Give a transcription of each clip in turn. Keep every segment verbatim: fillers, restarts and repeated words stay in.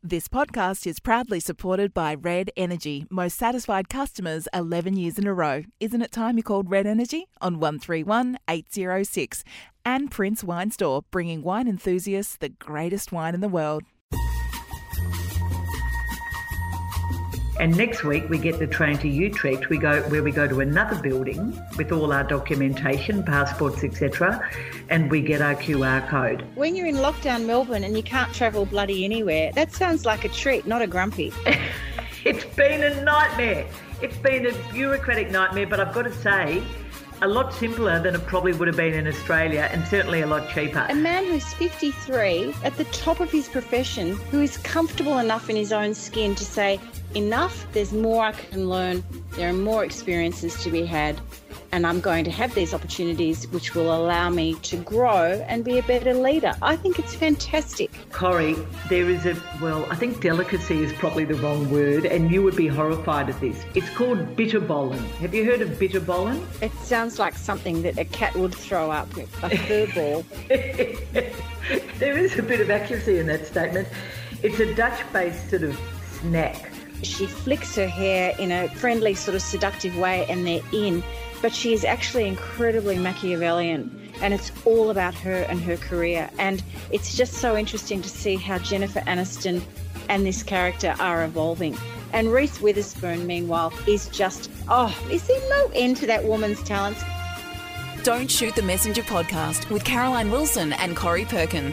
This podcast is proudly supported by Red Energy. Most satisfied customers eleven years in a row. Isn't it time you called Red Energy on one three one, eight zero six? And Prince Wine Store, bringing wine enthusiasts the greatest wine in the world. And next week we get the train to Utrecht. We go where we go to another building with all our documentation, passports, et cetera, and we get our Q R code. When you're in lockdown Melbourne and you can't travel bloody anywhere, that sounds like a treat, not a grumpy. It's been a nightmare. It's been a bureaucratic nightmare, but I've got to say, a lot simpler than it probably would have been in Australia, and certainly a lot cheaper. A man who's fifty-three, at the top of his profession, who is comfortable enough in his own skin to say, enough, there's more I can learn, there are more experiences to be had, and I'm going to have these opportunities which will allow me to grow and be a better leader. I think it's fantastic. Corrie, there is a, well, I think delicacy is probably the wrong word, and you would be horrified at this. It's called bitterballen. Have you heard of bitterballen? It sounds like something that a cat would throw up, a fur ball. There is a bit of accuracy in that statement. It's a Dutch-based sort of snack. She flicks her hair in a friendly, sort of seductive way and they're in, but she is actually incredibly Machiavellian, and it's all about her and her career. And it's just so interesting to see how Jennifer Aniston and this character are evolving. And Reese Witherspoon, meanwhile, is just, oh, is there no end to that woman's talents? Don't Shoot the Messenger podcast with Caroline Wilson and Corrie Perkin.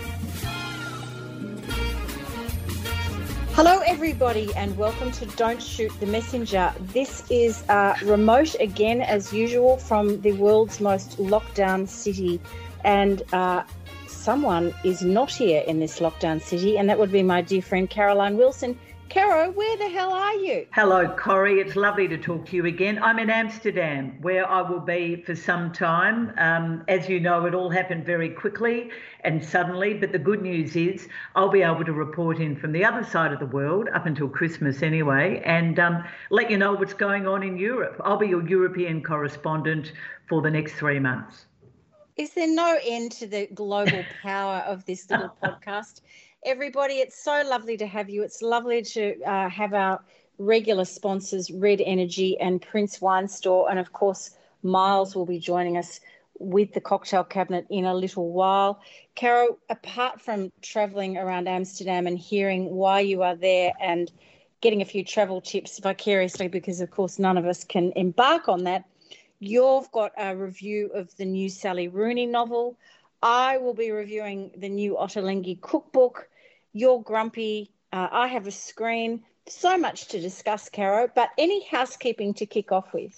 Hello everybody and welcome to Don't Shoot the Messenger. This is uh, remote again as usual from the world's most lockdown city, and uh, someone is not here in this lockdown city, and that would be my dear friend Caroline Wilson. Caro, where the hell are you? Hello, Corrie. It's lovely to talk to you again. I'm in Amsterdam, where I will be for some time. Um, as you know, it all happened very quickly and suddenly, but the good news is I'll be able to report in from the other side of the world, up until Christmas anyway, and um, let you know what's going on in Europe. I'll be your European correspondent for the next three months. Is there no end to the global power of this little podcast? Everybody, it's so lovely to have you. It's lovely to uh, have our regular sponsors, Red Energy and Prince Wine Store. And, of course, Miles will be joining us with the cocktail cabinet in a little while. Caro, apart from travelling around Amsterdam and hearing why you are there and getting a few travel tips vicariously, because, of course, none of us can embark on that, you've got a review of the new Sally Rooney novel. I will be reviewing the new Ottolenghi cookbook. You're grumpy. Uh, I have a screen. So much to discuss, Caro, but any housekeeping to kick off with?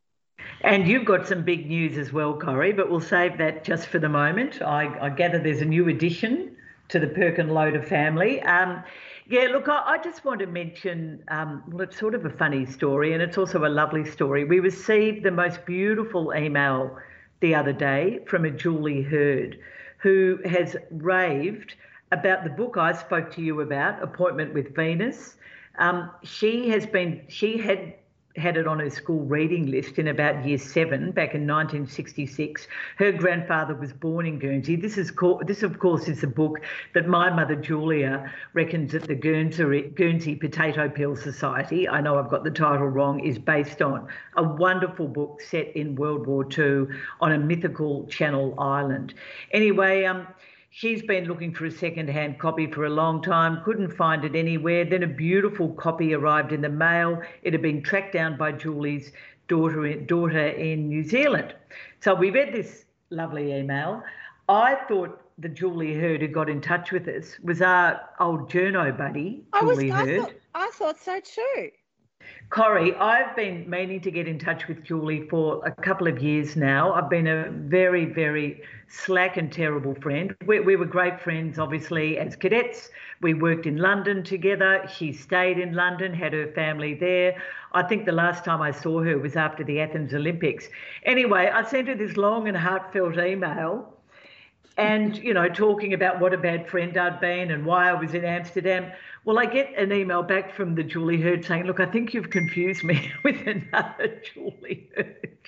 And you've got some big news as well, Corrie, but we'll save that just for the moment. I, I gather there's a new addition to the Perkin Loader family. Um, yeah, look, I, I just want to mention, um, well, it's sort of a funny story, and it's also a lovely story. We received the most beautiful email the other day from a Julie Hurd, who has raved about the book I spoke to you about, Appointment with Venus. Um, she has been, she had had it on her school reading list in about year seven back in nineteen sixty-six. Her grandfather was born in Guernsey. This is called, this of course is a book that my mother Julia reckons that the Guernsey, Guernsey Potato Peel Society, I know I've got the title wrong, is based on. A wonderful book set in World War Two on a mythical Channel island. Anyway, um, she's been looking for a second-hand copy for a long time, couldn't find it anywhere. Then a beautiful copy arrived in the mail. It had been tracked down by Julie's daughter, daughter in New Zealand. So we read this lovely email. I thought the Julie Hurd who got in touch with us was our old journo buddy, I Julie was, I Hurd. thought, I thought so too. Corrie, I've been meaning to get in touch with Julie for a couple of years now. I've been a very, very slack and terrible friend. We, we were great friends, obviously, as cadets. We worked in London together. She stayed in London, had her family there. I think the last time I saw her was after the Athens Olympics. Anyway, I sent her this long and heartfelt email and, you know, talking about what a bad friend I'd been and why I was in Amsterdam. Well, I get an email back from the Julie Hurd saying, look, I think you've confused me with another Julie Hurd.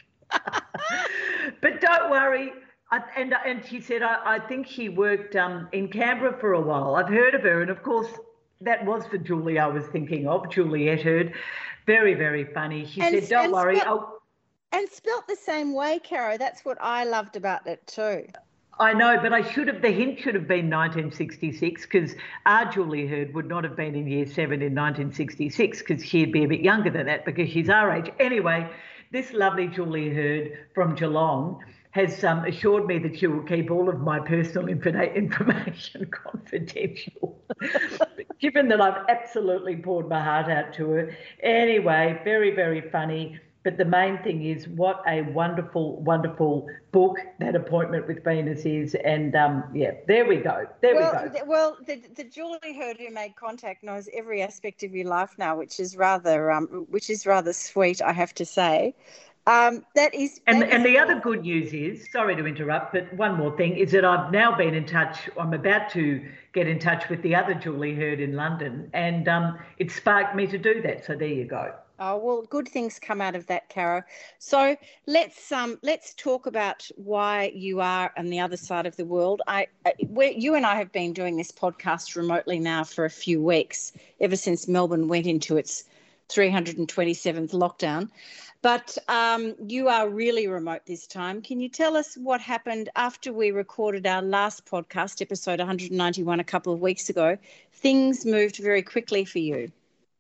But don't worry. I, and, and she said, I, I think she worked um, in Canberra for a while. I've heard of her. And, of course, that was for Julie I was thinking of, Juliette Heard. Very, very funny. She and, said, don't worry. Spelt, I'll... And spelt the same way, Caro. That's what I loved about it too. I know, but I should have, the hint should have been nineteen sixty-six, because our Julie Heard would not have been in year seven in nineteen sixty-six, because she'd be a bit younger than that because she's our age. Anyway, this lovely Julie Heard from Geelong has um, assured me that she will keep all of my personal inf- information confidential, given that I've absolutely poured my heart out to her. Anyway, very, very funny. But the main thing is what a wonderful, wonderful book that Appointment with Venus is. And, um, yeah, there we go. There well, we go. Th- well, the, the Julie Heard who made contact knows every aspect of your life now, which is rather um, which is rather sweet, I have to say. Um, that is, and that and is... the other good news is, sorry to interrupt, but one more thing is that I've now been in touch. I'm about to get in touch with the other Julie Heard in London, and um, it sparked me to do that. So there you go. Oh, well, good things come out of that, Caro. So let's um let's talk about why you are on the other side of the world. I, we you and I have been doing this podcast remotely now for a few weeks, ever since Melbourne went into its three hundred twenty-seventh lockdown. But um, you are really remote this time. Can you tell us what happened after we recorded our last podcast, episode one hundred ninety-one, a couple of weeks ago? Things moved very quickly for you.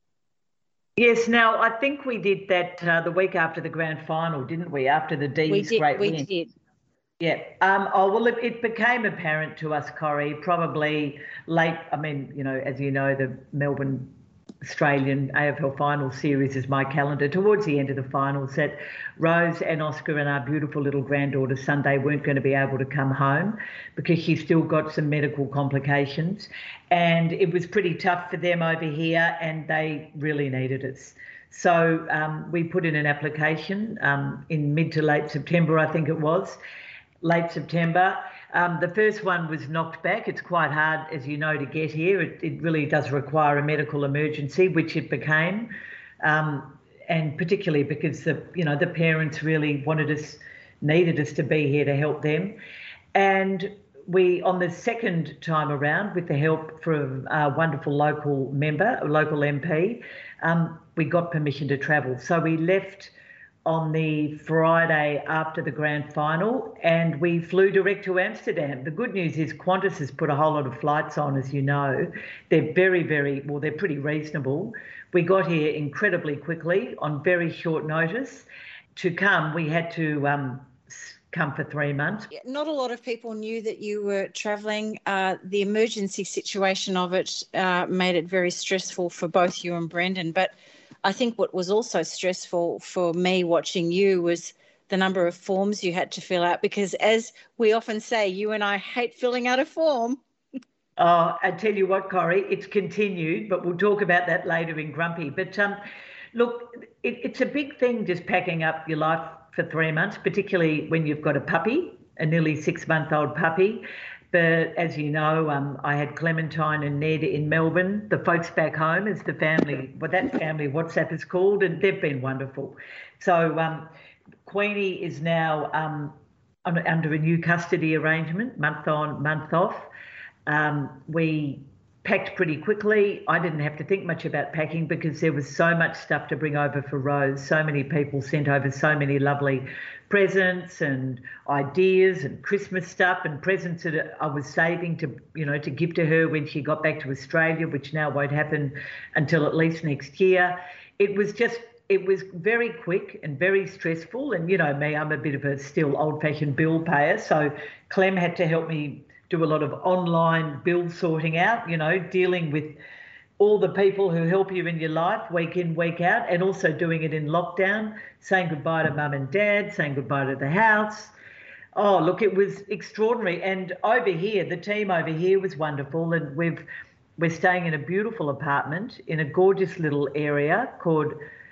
Yes, now I think we did that uh, the week after the grand final, didn't we? After the D's great we win. We did. Yeah. Um, oh, well, it, it became apparent to us, Corrie, probably late. I mean, you know, as you know, the Melbourne Australian A F L final series is my calendar. Towards the end of the finals, that Rose and Oscar and our beautiful little granddaughter Sunday weren't going to be able to come home because she's still got some medical complications, and it was pretty tough for them over here, and they really needed us. So um, we put in an application um, in mid to late September, I think it was, late September. Um, the first one was knocked back. It's quite hard, as you know, to get here. It, it really does require a medical emergency, which it became, um, and particularly because the you know the parents really wanted us, needed us to be here to help them. And we, on the second time around, with the help from a wonderful local member, a local M P, um, we got permission to travel. So we left on the Friday after the grand final, and we flew direct to Amsterdam. The good news is Qantas has put a whole lot of flights on, as you know. They're very, very, well, they're pretty reasonable. We got here incredibly quickly on very short notice. To come, we had to um, come for three months. Not a lot of people knew that you were travelling. Uh, the emergency situation of it uh, made it very stressful for both you and Brendan, but I think what was also stressful for me watching you was the number of forms you had to fill out, because as we often say, you and I hate filling out a form. Oh, I tell you what, Corrie, it's continued, but we'll talk about that later in Grumpy. But um, look, it, it's a big thing just packing up your life for three months, particularly when you've got a puppy, a nearly six-month-old puppy. But as you know, um, I had Clementine and Ned in Melbourne. The folks back home, as the family, what that family WhatsApp is called, and they've been wonderful. So um, Queenie is now um, on, under a new custody arrangement, month on, month off. Um, we packed pretty quickly. I didn't have to think much about packing because there was so much stuff to bring over for Rose. So many people sent over so many lovely presents and ideas and Christmas stuff and presents that I was saving to, you know, to give to her when she got back to Australia, which now won't happen until at least next year. It was just, it was very quick and very stressful. And, you know me, I'm a bit of a still old-fashioned bill payer. So Clem had to help me do a lot of online bill sorting out, you know, dealing with all the people who help you in your life week in, week out, and also doing it in lockdown, saying goodbye to mum and dad, saying goodbye to the house. Oh, look, it was extraordinary. And over here, the team over here was wonderful. And we've, we're staying in a beautiful apartment in a gorgeous little area called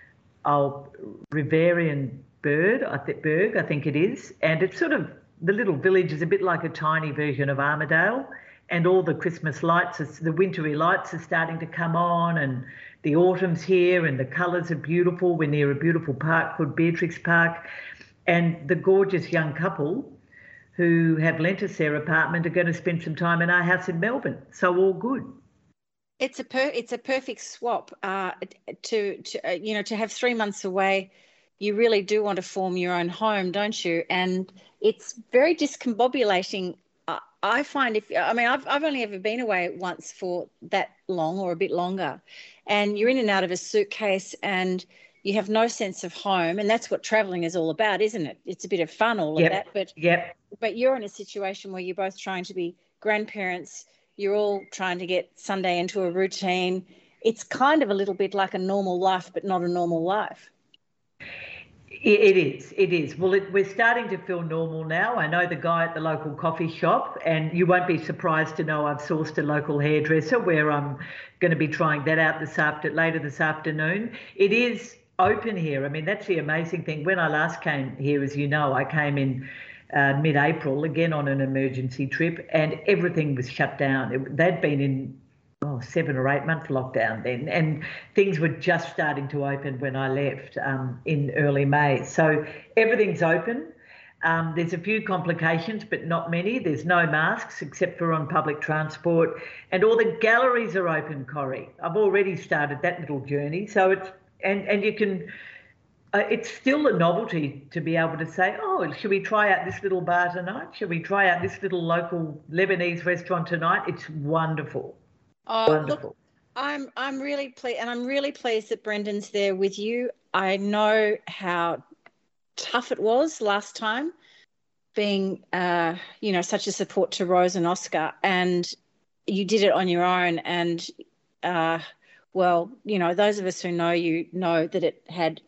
oh, Riverian Bird, I think, Berg, I think it is. And it's sort of, the little village is a bit like a tiny version of Armidale, and all the Christmas lights, the wintry lights are starting to come on, and the autumn's here and the colours are beautiful. We're near a beautiful park called Beatrix Park, and the gorgeous young couple who have lent us their apartment are going to spend some time in our house in Melbourne. So all good. It's a per, it's a perfect swap. Uh, to to uh, you know, to have three months away, you really do want to form your own home, don't you? And it's very discombobulating. Uh, I find if I mean I've I've only ever been away once for that long or a bit longer, and you're in and out of a suitcase and you have no sense of home, and that's what traveling is all about, isn't it? It's a bit of fun, all Yep. of that, but Yep. but you're in a situation where you're both trying to be grandparents. You're all trying to get Sunday into a routine. It's kind of a little bit like a normal life, but not a normal life. It is, it is. Well, it, we're starting to feel normal now. I know the guy at the local coffee shop, and you won't be surprised to know I've sourced a local hairdresser where I'm going to be trying that out this after, later this afternoon. It is open here. I mean, that's the amazing thing. When I last came here, as you know, I came in uh, mid-April, again on an emergency trip, and everything was shut down. It, they'd been in oh, seven or eight month lockdown then, and things were just starting to open when I left um, in early May. So everything's open. Um, there's a few complications, but not many. There's no masks except for on public transport, and all the galleries are open, Corrie. I've already started that little journey. So it's and and you can. Uh, it's still a novelty to be able to say, oh, should we try out this little bar tonight? Should we try out this little local Lebanese restaurant tonight? It's wonderful. Oh, Wonderful. look, I'm I'm really pleased, and I'm really pleased that Brendan's there with you. I know how tough it was last time, being uh, you know, such a support to Rose and Oscar, and you did it on your own. And uh, well, you know, those of us who know you know that it had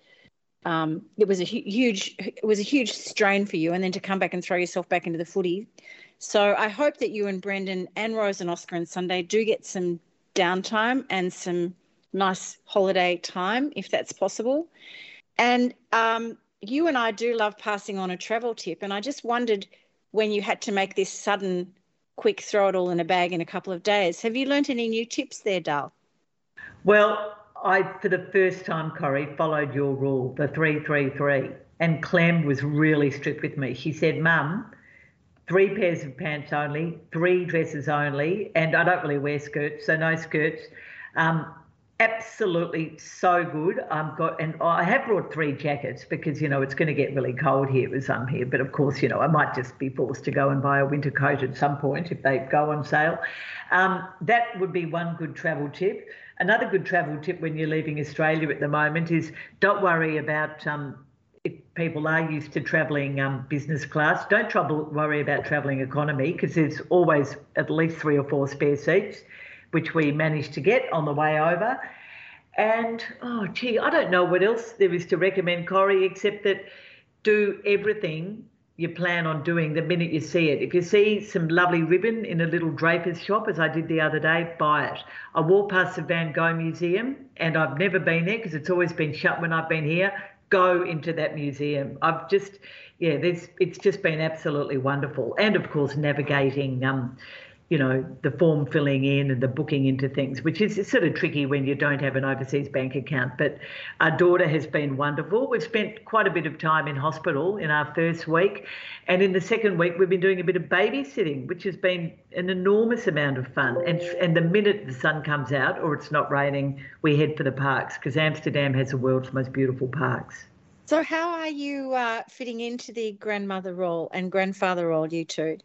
um, it was a hu- huge it was a huge strain for you, and then to come back and throw yourself back into the footy. So I hope that you and Brendan and Rose and Oscar and Sunday do get some downtime and some nice holiday time, if that's possible. And um, you and I do love passing on a travel tip. And I just wondered, when you had to make this sudden, quick throw it all in a bag in a couple of days, have you learnt any new tips there, Dal? Well, I, for the first time, Corrie, followed your rule, the three, three, three. And Clem was really strict with me. She said, Mum, three pairs of pants only, three dresses only, and I don't really wear skirts, so no skirts. Um, absolutely so good. I've got, and I have brought three jackets because, you know, it's going to get really cold here as I'm here. But of course, you know, I might just be forced to go and buy a winter coat at some point if they go on sale. Um, that would be one good travel tip. Another good travel tip when you're leaving Australia at the moment is don't worry about um, if people are used to travelling um, business class, don't trouble worry about travelling economy, because there's always at least three or four spare seats, which we managed to get on the way over. And, oh, gee, I don't know what else there is to recommend, Corrie, except that do everything you plan on doing the minute you see it. If you see some lovely ribbon in a little draper's shop, as I did the other day, buy it. I walked past the Van Gogh Museum, and I've never been there because it's always been shut when I've been here. Go into that museum. I've just, yeah, there's, it's just been absolutely wonderful. And of course, navigating, um, you know, the form filling in and the booking into things, which is sort of tricky when you don't have an overseas bank account. But our daughter has been wonderful. We've spent quite a bit of time in hospital in our first week. And in the second week, we've been doing a bit of babysitting, which has been an enormous amount of fun. And, and the minute the sun comes out or it's not raining, we head for the parks, because Amsterdam has the world's most beautiful parks. So how are you uh, fitting into the grandmother role and grandfather role, you two?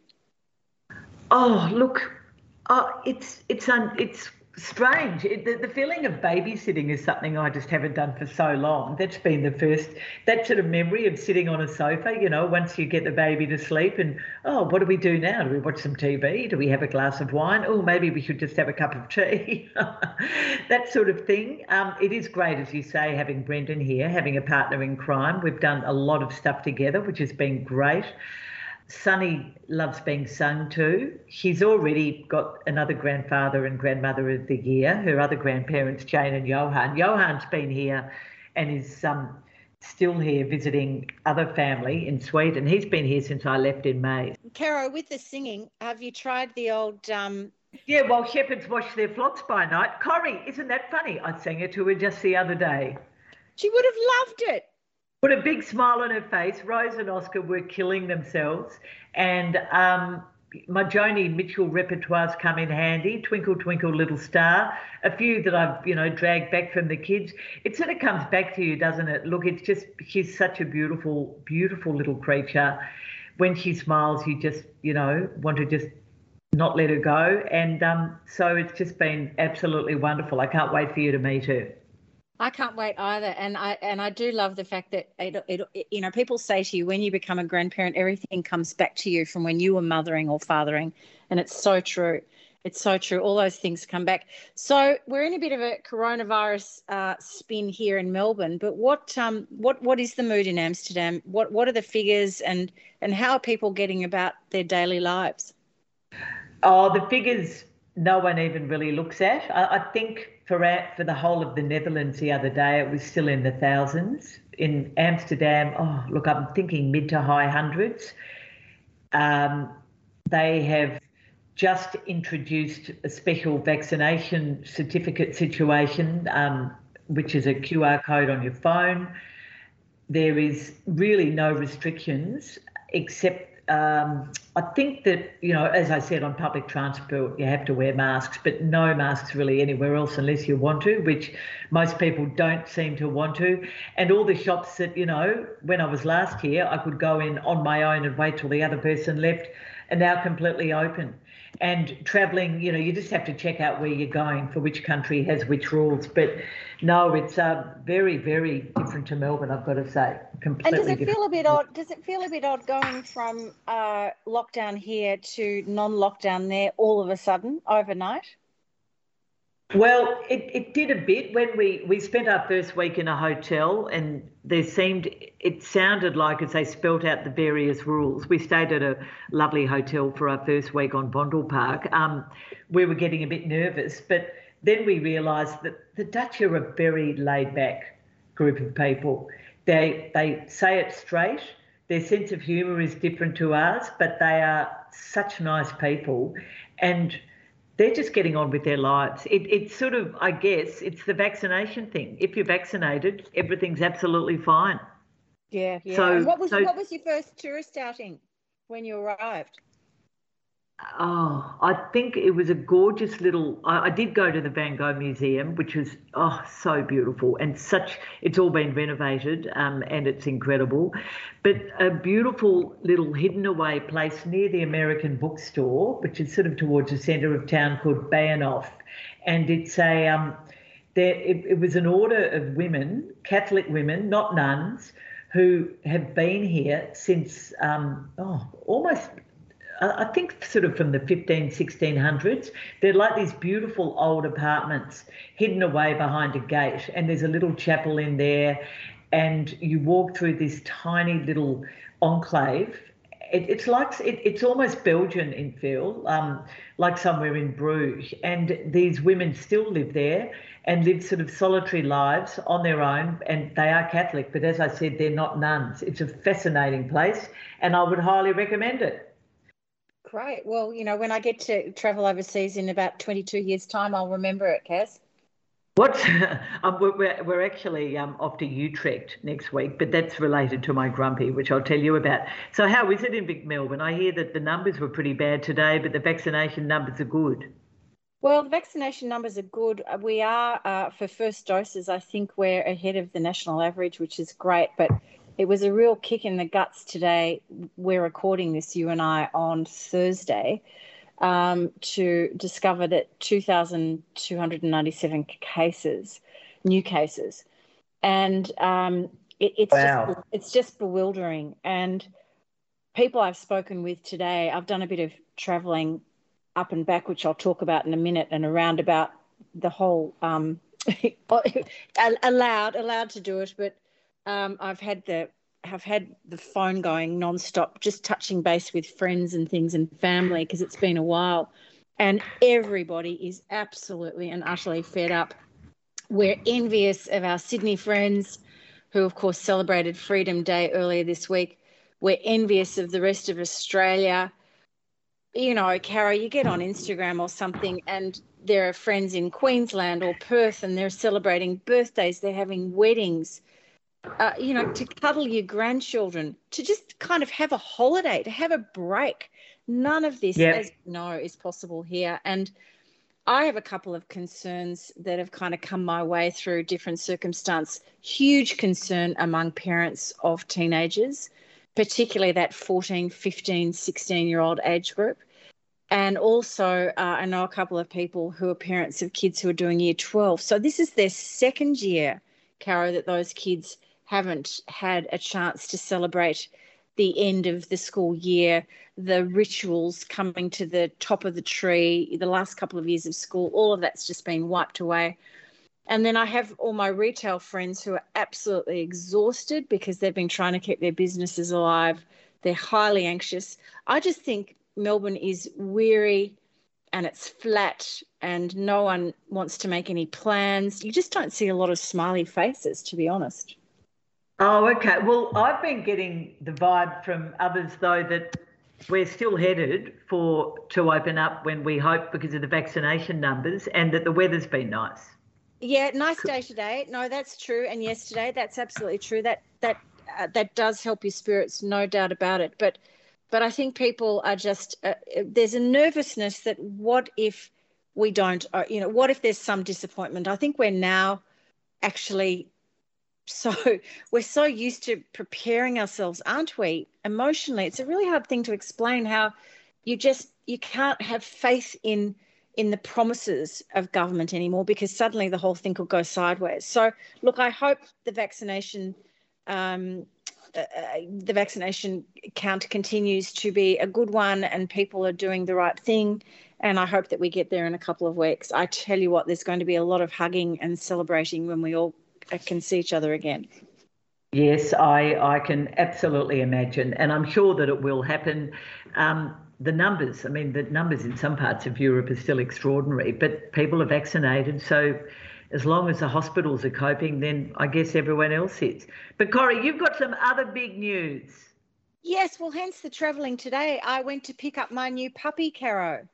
Oh, look, uh, it's it's un, it's strange. It, the, the feeling of babysitting is something I just haven't done for so long. That's been the first, that sort of memory of sitting on a sofa, you know, once you get the baby to sleep and, oh, what do we do now? Do we watch some T V? Do we have a glass of wine? Oh, maybe we should just have a cup of tea. That sort of thing. Um, it is great, as you say, having Brendan here, having a partner in crime. We've done a lot of stuff together, which has been great. Sunny loves being sung to. She's already got another grandfather and grandmother of the year, her other grandparents, Jane and Johan. Johan's been here and is um, still here visiting other family in Sweden. He's been here since I left in May. Caro, with the singing, have you tried the old... Um... Yeah, while shepherds wash their flocks by night. Corrie, isn't that funny? I sang it to her just the other day. She would have loved it. Put a big smile on her face. Rose and Oscar were killing themselves. And um, my Joni Mitchell repertoires come in handy. Twinkle, Twinkle, Little Star. A few that I've, you know, dragged back from the kids. It sort of comes back to you, doesn't it? Look, it's just, she's such a beautiful, beautiful little creature. When she smiles, you just, you know, want to just not let her go. And um, so it's just been absolutely wonderful. I can't wait for you to meet her. I can't wait either, and I and I do love the fact that it, it, it, you know, people say to you when you become a grandparent, everything comes back to you from when you were mothering or fathering, and it's so true. It's so true. All those things come back. So we're in a bit of a coronavirus uh, spin here in Melbourne, but what um what what is the mood in Amsterdam? What what are the figures, and and how are people getting about their daily lives? Oh, the figures no one even really looks at. I, I think. For, for the whole of the Netherlands the other day, it was still in the thousands. In Amsterdam, oh, look, I'm thinking mid to high hundreds. Um, they have just introduced a special vaccination certificate situation, um, which is a Q R code on your phone. There is really no restrictions except Um, I think that, you know, as I said, on public transport, you have to wear masks, but no masks really anywhere else unless you want to, which most people don't seem to want to. And all the shops that, you know, when I was last here, I could go in on my own and wait till the other person left, are now completely open. And travelling, you know, you just have to check out where you're going for which country has which rules. But no, it's uh, very, very different to Melbourne, I've got to say. Completely and does it different. feel a bit odd? Does it feel a bit odd going from uh, lockdown here to non-lockdown there all of a sudden overnight? Well, it, it did a bit when we, we spent our first week in a hotel, and there seemed, it sounded like as they spelt out the various rules. We stayed at a lovely hotel for our first week on Vondel Park. Um, we were getting a bit nervous, but then we realised that the Dutch are a very laid back group of people. They, they say it straight. Their sense of humour is different to ours, but they are such nice people. And they're just getting on with their lives. It, it's sort of, I guess, it's the vaccination thing. If you're vaccinated, everything's absolutely fine. Yeah, yeah. So, and what was so, what was your first tourist outing when you arrived? Oh, I think it was a gorgeous little. I, I did go to the Van Gogh Museum, which was oh so beautiful and such. It's all been renovated, um, and it's incredible. But a beautiful little hidden away place near the American bookstore, which is sort of towards the centre of town, called Bayenhof, and it's a um, there. It, it was an order of women, Catholic women, not nuns, who have been here since um, oh almost. I think sort of from the fifteen, sixteen hundreds, they're like these beautiful old apartments hidden away behind a gate, and there's a little chapel in there, and you walk through this tiny little enclave. It, it's like it, it's almost Belgian in feel, um, like somewhere in Bruges, and these women still live there and live sort of solitary lives on their own, and they are Catholic, but as I said, they're not nuns. It's a fascinating place, and I would highly recommend it. Great. Well, you know, when I get to travel overseas in about twenty-two years' time, I'll remember it, Kaz. What? um, we're, we're actually um, off to Utrecht next week, but that's related to my grumpy, which I'll tell you about. So how is it in Big Melbourne? I hear that the numbers were pretty bad today, but the vaccination numbers are good. Well, the vaccination numbers are good. We are, uh, for first doses, I think we're ahead of the national average, which is great, but it was a real kick in the guts today. We're recording this, you and I, on Thursday, um, to discover that two thousand two hundred ninety-seven cases, new cases. And um, it, it's, wow. just, it's just bewildering. And people I've spoken with today, I've done a bit of travelling up and back, which I'll talk about in a minute, and around about the whole, um, allowed, allowed to do it, but Um, I've had the have had the phone going nonstop, just touching base with friends and things and family, because it's been a while, and everybody is absolutely and utterly fed up. We're envious of our Sydney friends, who of course celebrated Freedom Day earlier this week. We're envious of the rest of Australia. You know, Cara, you get on Instagram or something, and there are friends in Queensland or Perth, and they're celebrating birthdays, they're having weddings. Uh, you know, to cuddle your grandchildren, to just kind of have a holiday, to have a break. None of this, Yep. as you know, is possible here. And I have a couple of concerns that have kind of come my way through different circumstance. Huge concern among parents of teenagers, particularly that fourteen, fifteen, sixteen-year-old age group. And also, uh, I know a couple of people who are parents of kids who are doing year twelve. So this is their second year, Caro, that those kids haven't had a chance to celebrate the end of the school year, the rituals coming to the top of the tree, the last couple of years of school, all of that's just been wiped away. And then I have all my retail friends who are absolutely exhausted because they've been trying to keep their businesses alive. They're highly anxious. I just think Melbourne is weary and it's flat and no one wants to make any plans. You just don't see a lot of smiley faces, to be honest. Oh, okay. Well, I've been getting the vibe from others, though, that we're still headed for to open up when we hope because of the vaccination numbers, and that the weather's been nice. Yeah, nice day today. No, that's true. And yesterday, that's absolutely true. That that uh, that does help your spirits, no doubt about it. But but I think people are just uh, there's a nervousness that what if we don't, uh, you know, what if there's some disappointment? I think we're now actually. So we're so used to preparing ourselves, aren't we? Emotionally, it's a really hard thing to explain how you just you can't have faith in in the promises of government anymore because suddenly the whole thing could go sideways. So look, I hope the vaccination um, uh, the vaccination count continues to be a good one and people are doing the right thing. And I hope that we get there in a couple of weeks. I tell you what, there's going to be a lot of hugging and celebrating when we all can see each other again. Yes, I, I can absolutely imagine, and I'm sure that it will happen. Um, the numbers, I mean, the numbers in some parts of Europe are still extraordinary, but people are vaccinated, so as long as the hospitals are coping, then I guess everyone else is. But Corrie, you've got some other big news. Yes, well, hence the travelling today. I went to pick up my new puppy, Caro.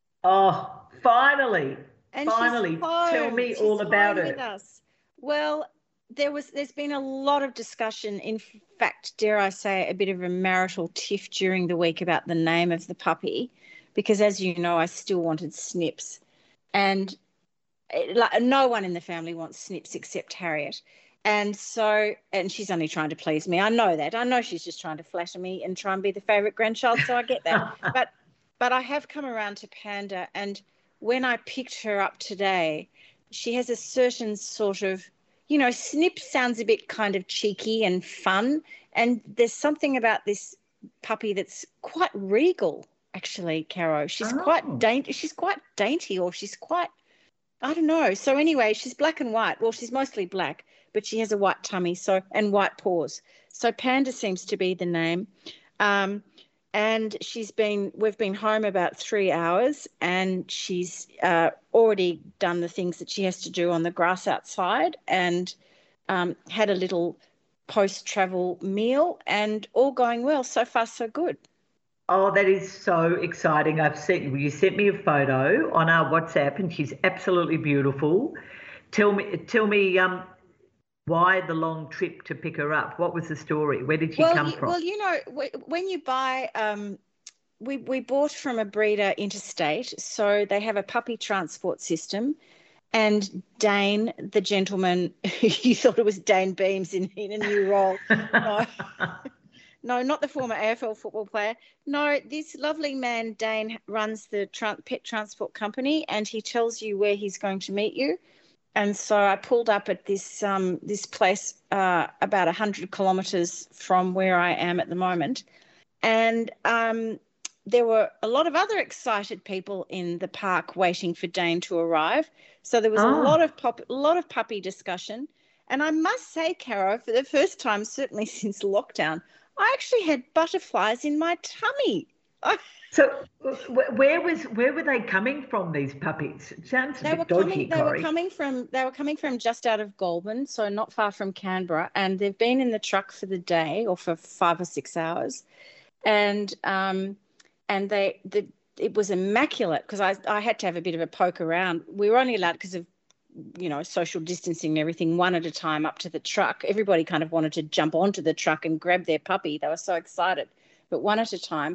Oh, finally, and finally, she's home. Tell me she's all about home it. With us. Well, there was, there's been a lot of discussion. In fact, dare I say, a bit of a marital tiff during the week about the name of the puppy, because as you know, I still wanted Snips, and it, like, no one in the family wants Snips except Harriet. And so, and she's only trying to please me. I know that. I know she's just trying to flatter me and try and be the favourite grandchild. So I get that. but, but I have come around to Panda, and when I picked her up today, she has a certain sort of, you know, Snip sounds a bit kind of cheeky and fun. And there's something about this puppy that's quite regal, actually, Caro. She's oh. quite dainty. She's quite dainty, or she's quite, I don't know. So anyway, she's black and white. Well, she's mostly black, but she has a white tummy so and white paws. So Panda seems to be the name. Um, And she's been, we've been home about three hours and she's uh, already done the things that she has to do on the grass outside, and um, had a little post-travel meal, and all going well. So far, so good. Oh, that is so exciting. I've seen, you sent me a photo on our WhatsApp and she's absolutely beautiful. Tell me, tell me, um, why the long trip to pick her up? What was the story? Where did she well, come you, from? Well, you know, when you buy, um, we, we bought from a breeder interstate, so they have a puppy transport system. And Dane, the gentleman, you thought it was Dane Beams in, in a new role. No, no, not the former A F L football player. No, this lovely man, Dane, runs the tra- pet transport company, and he tells you where he's going to meet you. And so I pulled up at this um, this place uh, about one hundred kilometres from where I am at the moment. And um, there were a lot of other excited people in the park waiting for Dane to arrive. So there was oh. a lot of pop, a lot of puppy discussion. And I must say, Caro, for the first time, certainly since lockdown, I actually had butterflies in my tummy. So where was where were they coming from, these puppies? It sounds a they bit were dodgy, coming, They Corrie. were coming from they were coming from just out of Goulburn, so not far from Canberra, and they've been in the truck for the day or for five or six hours, and um and they the it was immaculate because I I had to have a bit of a poke around. We were only allowed, because of you know social distancing and everything, one at a time up to the truck. Everybody kind of wanted to jump onto the truck and grab their puppy. They were so excited, but one at a time.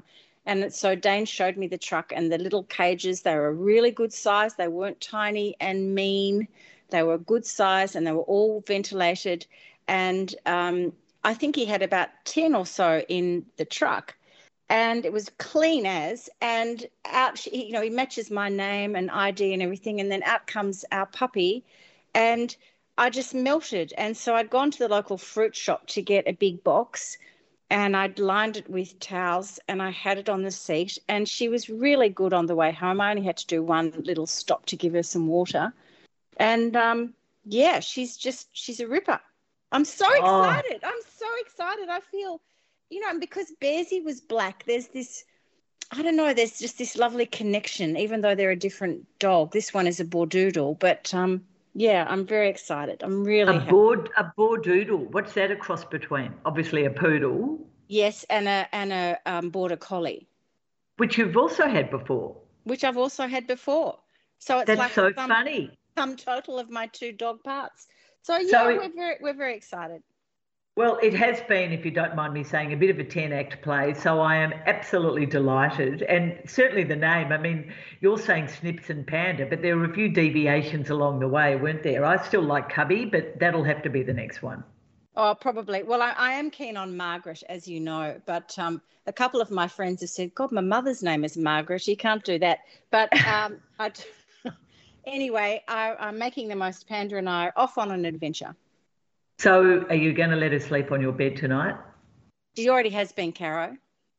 And so Dane showed me the truck and the little cages. They were a really good size. They weren't tiny and mean. They were good size and they were all ventilated. And um, I think he had about ten or so in the truck. And it was clean as, and out, you know, he matches my name and I D and everything. And then out comes our puppy. And I just melted. And so I'd gone to the local fruit shop to get a big box, and I'd lined it with towels and I had it on the seat, and she was really good on the way home. I only had to do one little stop to give her some water. And, um, yeah, she's just, she's a ripper. I'm so excited. Oh. I'm so excited. I feel, you know, and because Bearsy was black, there's this, I don't know, there's just this lovely connection, even though they're a different dog. This one is a Bordoodle, but, um, yeah, I'm very excited. I'm really a happy. Board, a Bordoodle. What's that a cross between? Obviously a poodle. Yes, and a and a um, border collie, which you've also had before. Which I've also had before. So it's That's like so some, funny. Sum total of my two dog parts. So yeah, so, we're very we're very excited. Well, it has been, if you don't mind me saying, a bit of a ten-act play, so I am absolutely delighted. And certainly the name, I mean, you're saying Snips and Panda, but there were a few deviations along the way, weren't there? I still like Cubby, but that'll have to be the next one. Oh, probably. Well, I, I am keen on Margaret, as you know, but um, a couple of my friends have said, God, my mother's name is Margaret. You can't do that. But um, I, anyway, I, I'm making the most. Panda and I are off on an adventure. So are you going to let her sleep on your bed tonight? She already has been, Caro.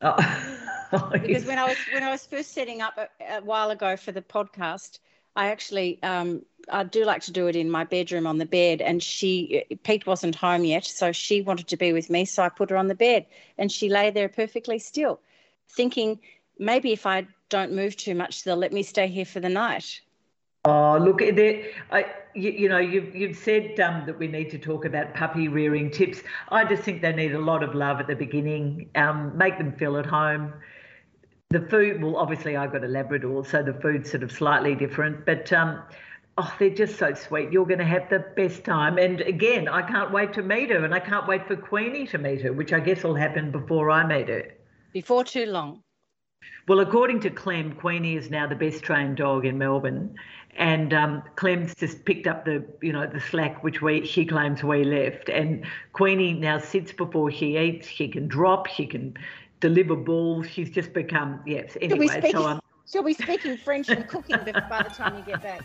Oh. Because when I was when I was first setting up a, a while ago for the podcast, I actually um, I do like to do it in my bedroom on the bed, and she Pete wasn't home yet, so she wanted to be with me, so I put her on the bed, and she lay there perfectly still, thinking maybe if I don't move too much, they'll let me stay here for the night. Oh, look, I, you, you know, you've, you've said um, that we need to talk about puppy rearing tips. I just think they need a lot of love at the beginning, um, make them feel at home. The food, well, obviously I've got a Labrador, so the food's sort of slightly different, but um, oh, they're just so sweet. You're going to have the best time. And again, I can't wait to meet her, and I can't wait for Queenie to meet her, which I guess will happen before I meet her. Before too long. Well, according to Clem, Queenie is now the best trained dog in Melbourne. And um, Clem's just picked up the, you know, the slack which we she claims we left. And Queenie now sits before she eats. She can drop. She can deliver balls. She's just become, yes. Anyway, she'll be speaking, so I'm... she'll be speaking French and cooking by the time you get back.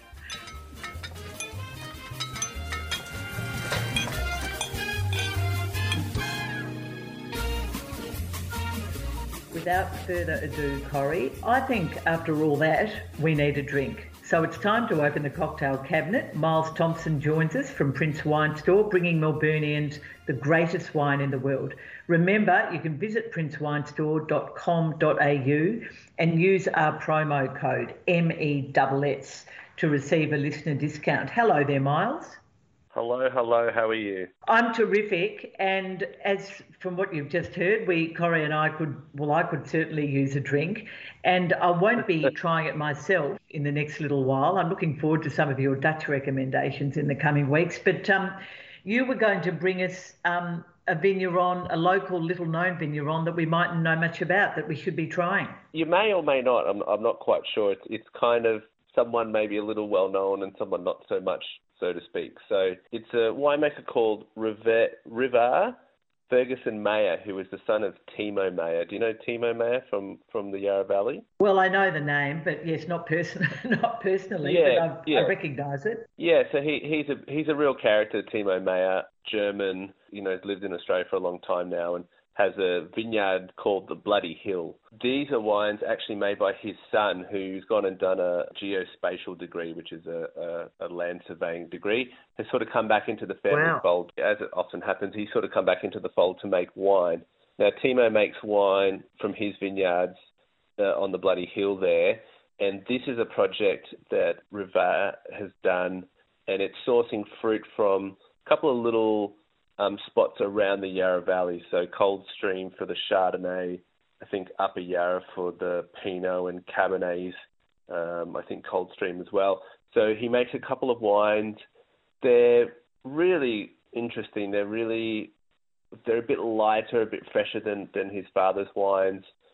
Without further ado, Corrie, I think after all that, we need a drink. So it's time to open the cocktail cabinet. Miles Thompson joins us from Prince Wine Store, bringing Melburnians the greatest wine in the world. Remember, you can visit prince wine store dot com dot a u and use our promo code M E S S to receive a listener discount. Hello there, Miles. Hello, hello, how are you? I'm terrific, and as from what you've just heard, we, Corrie and I could, well, I could certainly use a drink, and I won't be trying it myself in the next little while. I'm looking forward to some of your Dutch recommendations in the coming weeks, but um, you were going to bring us um, a vigneron, a local little-known vigneron that we mightn't know much about, that we should be trying. You may or may not, I'm, I'm not quite sure. It's, it's kind of someone maybe a little well-known and someone not so much, so to speak. So it's a winemaker called River, River Ferguson Mayer, who was the son of Timo Mayer. Do you know Timo Mayer from, from the Yarra Valley? Well, I know the name, but yes, not person, not personally, yeah, but I, yeah. I recognise it. Yeah, so he, he's a he's a real character, Timo Mayer, German, you know, lived in Australia for a long time now and has a vineyard called the Bloody Hill. These are wines actually made by his son, who's gone and done a geospatial degree, which is a, a, a land surveying degree, has sort of come back into the family wow. fold. As it often happens, he's sort of come back into the fold to make wine. Now, Timo makes wine from his vineyards uh, on the Bloody Hill there, and this is a project that River has done, and it's sourcing fruit from a couple of little Um, spots around the Yarra Valley, so Coldstream for the Chardonnay, I think Upper Yarra for the Pinot and Cabernets, um, I think Coldstream as well. So he makes a couple of wines. They're really interesting. They're really, they're a bit lighter, a bit fresher than, than his father's wines.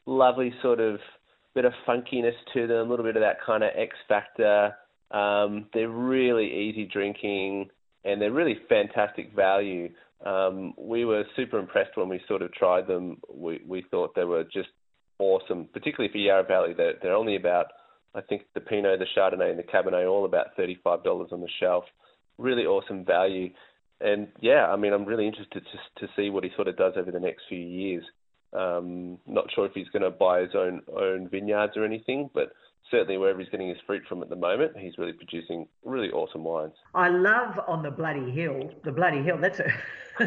lovely sort of bit of funkiness to them, a little bit of that kind of X factor. Um, they're really easy drinking and they're really fantastic value. Um, we were super impressed when we sort of tried them. We, we thought they were just awesome, particularly for Yarra Valley. They're, they're only about, I think the Pinot, the Chardonnay and the Cabernet, all about thirty-five dollars on the shelf. Really awesome value. And yeah, I mean, I'm really interested to, to see what he sort of does over the next few years. Um, not sure if he's going to buy his own own vineyards or anything, but certainly wherever he's getting his fruit from at the moment, he's really producing really awesome wines. I love On the Bloody Hill. The Bloody Hill, that's a...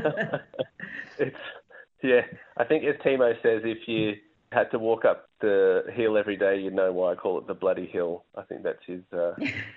it's, yeah, I think as Timo says, if you had to walk up the hill every day, you'd know why I call it the Bloody Hill. I think that's his, uh,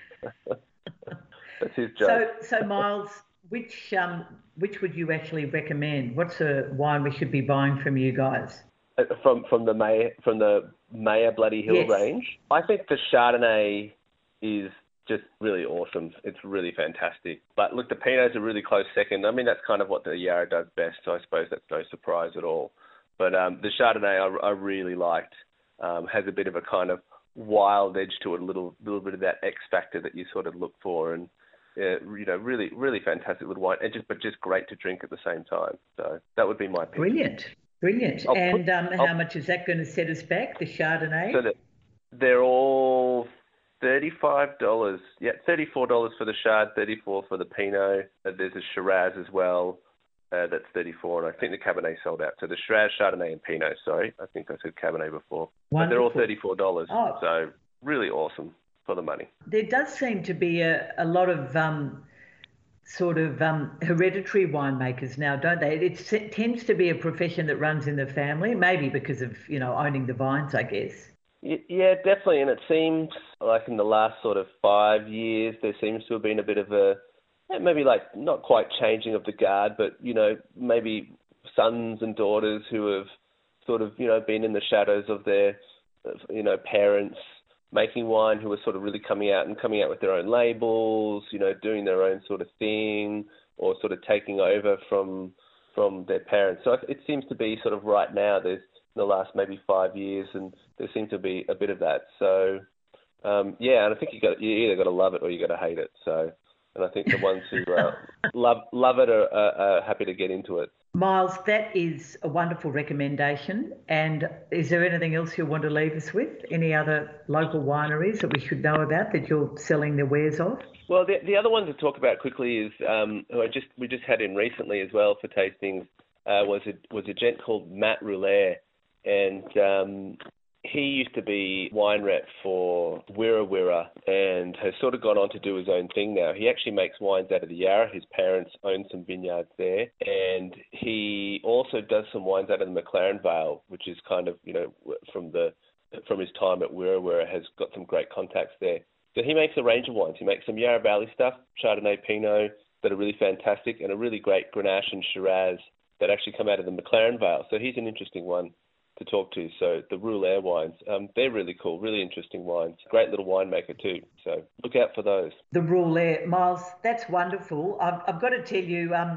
that's his joke. So, so Miles, which um, which would you actually recommend? What's a wine we should be buying from you guys? From from the May from the Maya Bloody Hill yes. range, I think the Chardonnay is just really awesome. It's really fantastic. But look, the Pinot's a really close second. I mean, that's kind of what the Yarra does best, so I suppose that's no surprise at all. But um, the Chardonnay I, I really liked. Um, has a bit of a kind of wild edge to it, a little little bit of that X factor that you sort of look for, and uh, you know, really really fantastic little wine, and just but just great to drink at the same time. So that would be my pick. Brilliant. Brilliant. I'll and put, um, I'll, how much is that going to set us back, the Chardonnay? So that they're all thirty-five dollars. Yeah, thirty-four dollars for the Chard, thirty-four dollars for the Pinot. Uh, there's a Shiraz as well. Uh, that's thirty-four dollars, and I think the Cabernet sold out. So the Shiraz, Chardonnay and Pinot, sorry. I think I said Cabernet before. Wonderful. But they're all thirty-four dollars. Oh. So really awesome for the money. There does seem to be a, a lot of... Um, sort of um, hereditary winemakers now, don't they? It, it tends to be a profession that runs in the family, maybe because of, you know, owning the vines, I guess. Yeah, definitely. And it seems like in the last sort of five years, there seems to have been a bit of a, maybe like not quite changing of the guard, but, you know, maybe sons and daughters who have sort of, you know, been in the shadows of their, you know, parents, making wine, who are sort of really coming out and coming out with their own labels, you know, doing their own sort of thing, or sort of taking over from from their parents. So it seems to be sort of right now, there's in the last maybe five years, and there seems to be a bit of that. So, um, yeah, and I think you got you either got to love it or you got to hate it. So, and I think the ones who uh, love love it are, are, are happy to get into it. Miles, that is a wonderful recommendation. And is there anything else you want to leave us with? Any other local wineries that we should know about that you're selling the wares of? Well, the the other one to talk about quickly is um, who I just we just had in recently as well for tastings uh, was a was a gent called Matt Roulette, and um, he used to be wine rep for Wirra Wirra and has sort of gone on to do his own thing now. He actually makes wines out of the Yarra. His parents own some vineyards there. And he also does some wines out of the McLaren Vale, which is kind of, you know, from the from his time at Wirra Wirra, has got some great contacts there. So he makes a range of wines. He makes some Yarra Valley stuff, Chardonnay, Pinot, that are really fantastic, and a really great Grenache and Shiraz that actually come out of the McLaren Vale. So he's an interesting one to talk to. So the Roulette wines, um, they're really cool, really interesting wines. Great little winemaker too. So look out for those. The Roulette, Miles, that's wonderful. I've, I've got to tell you, um,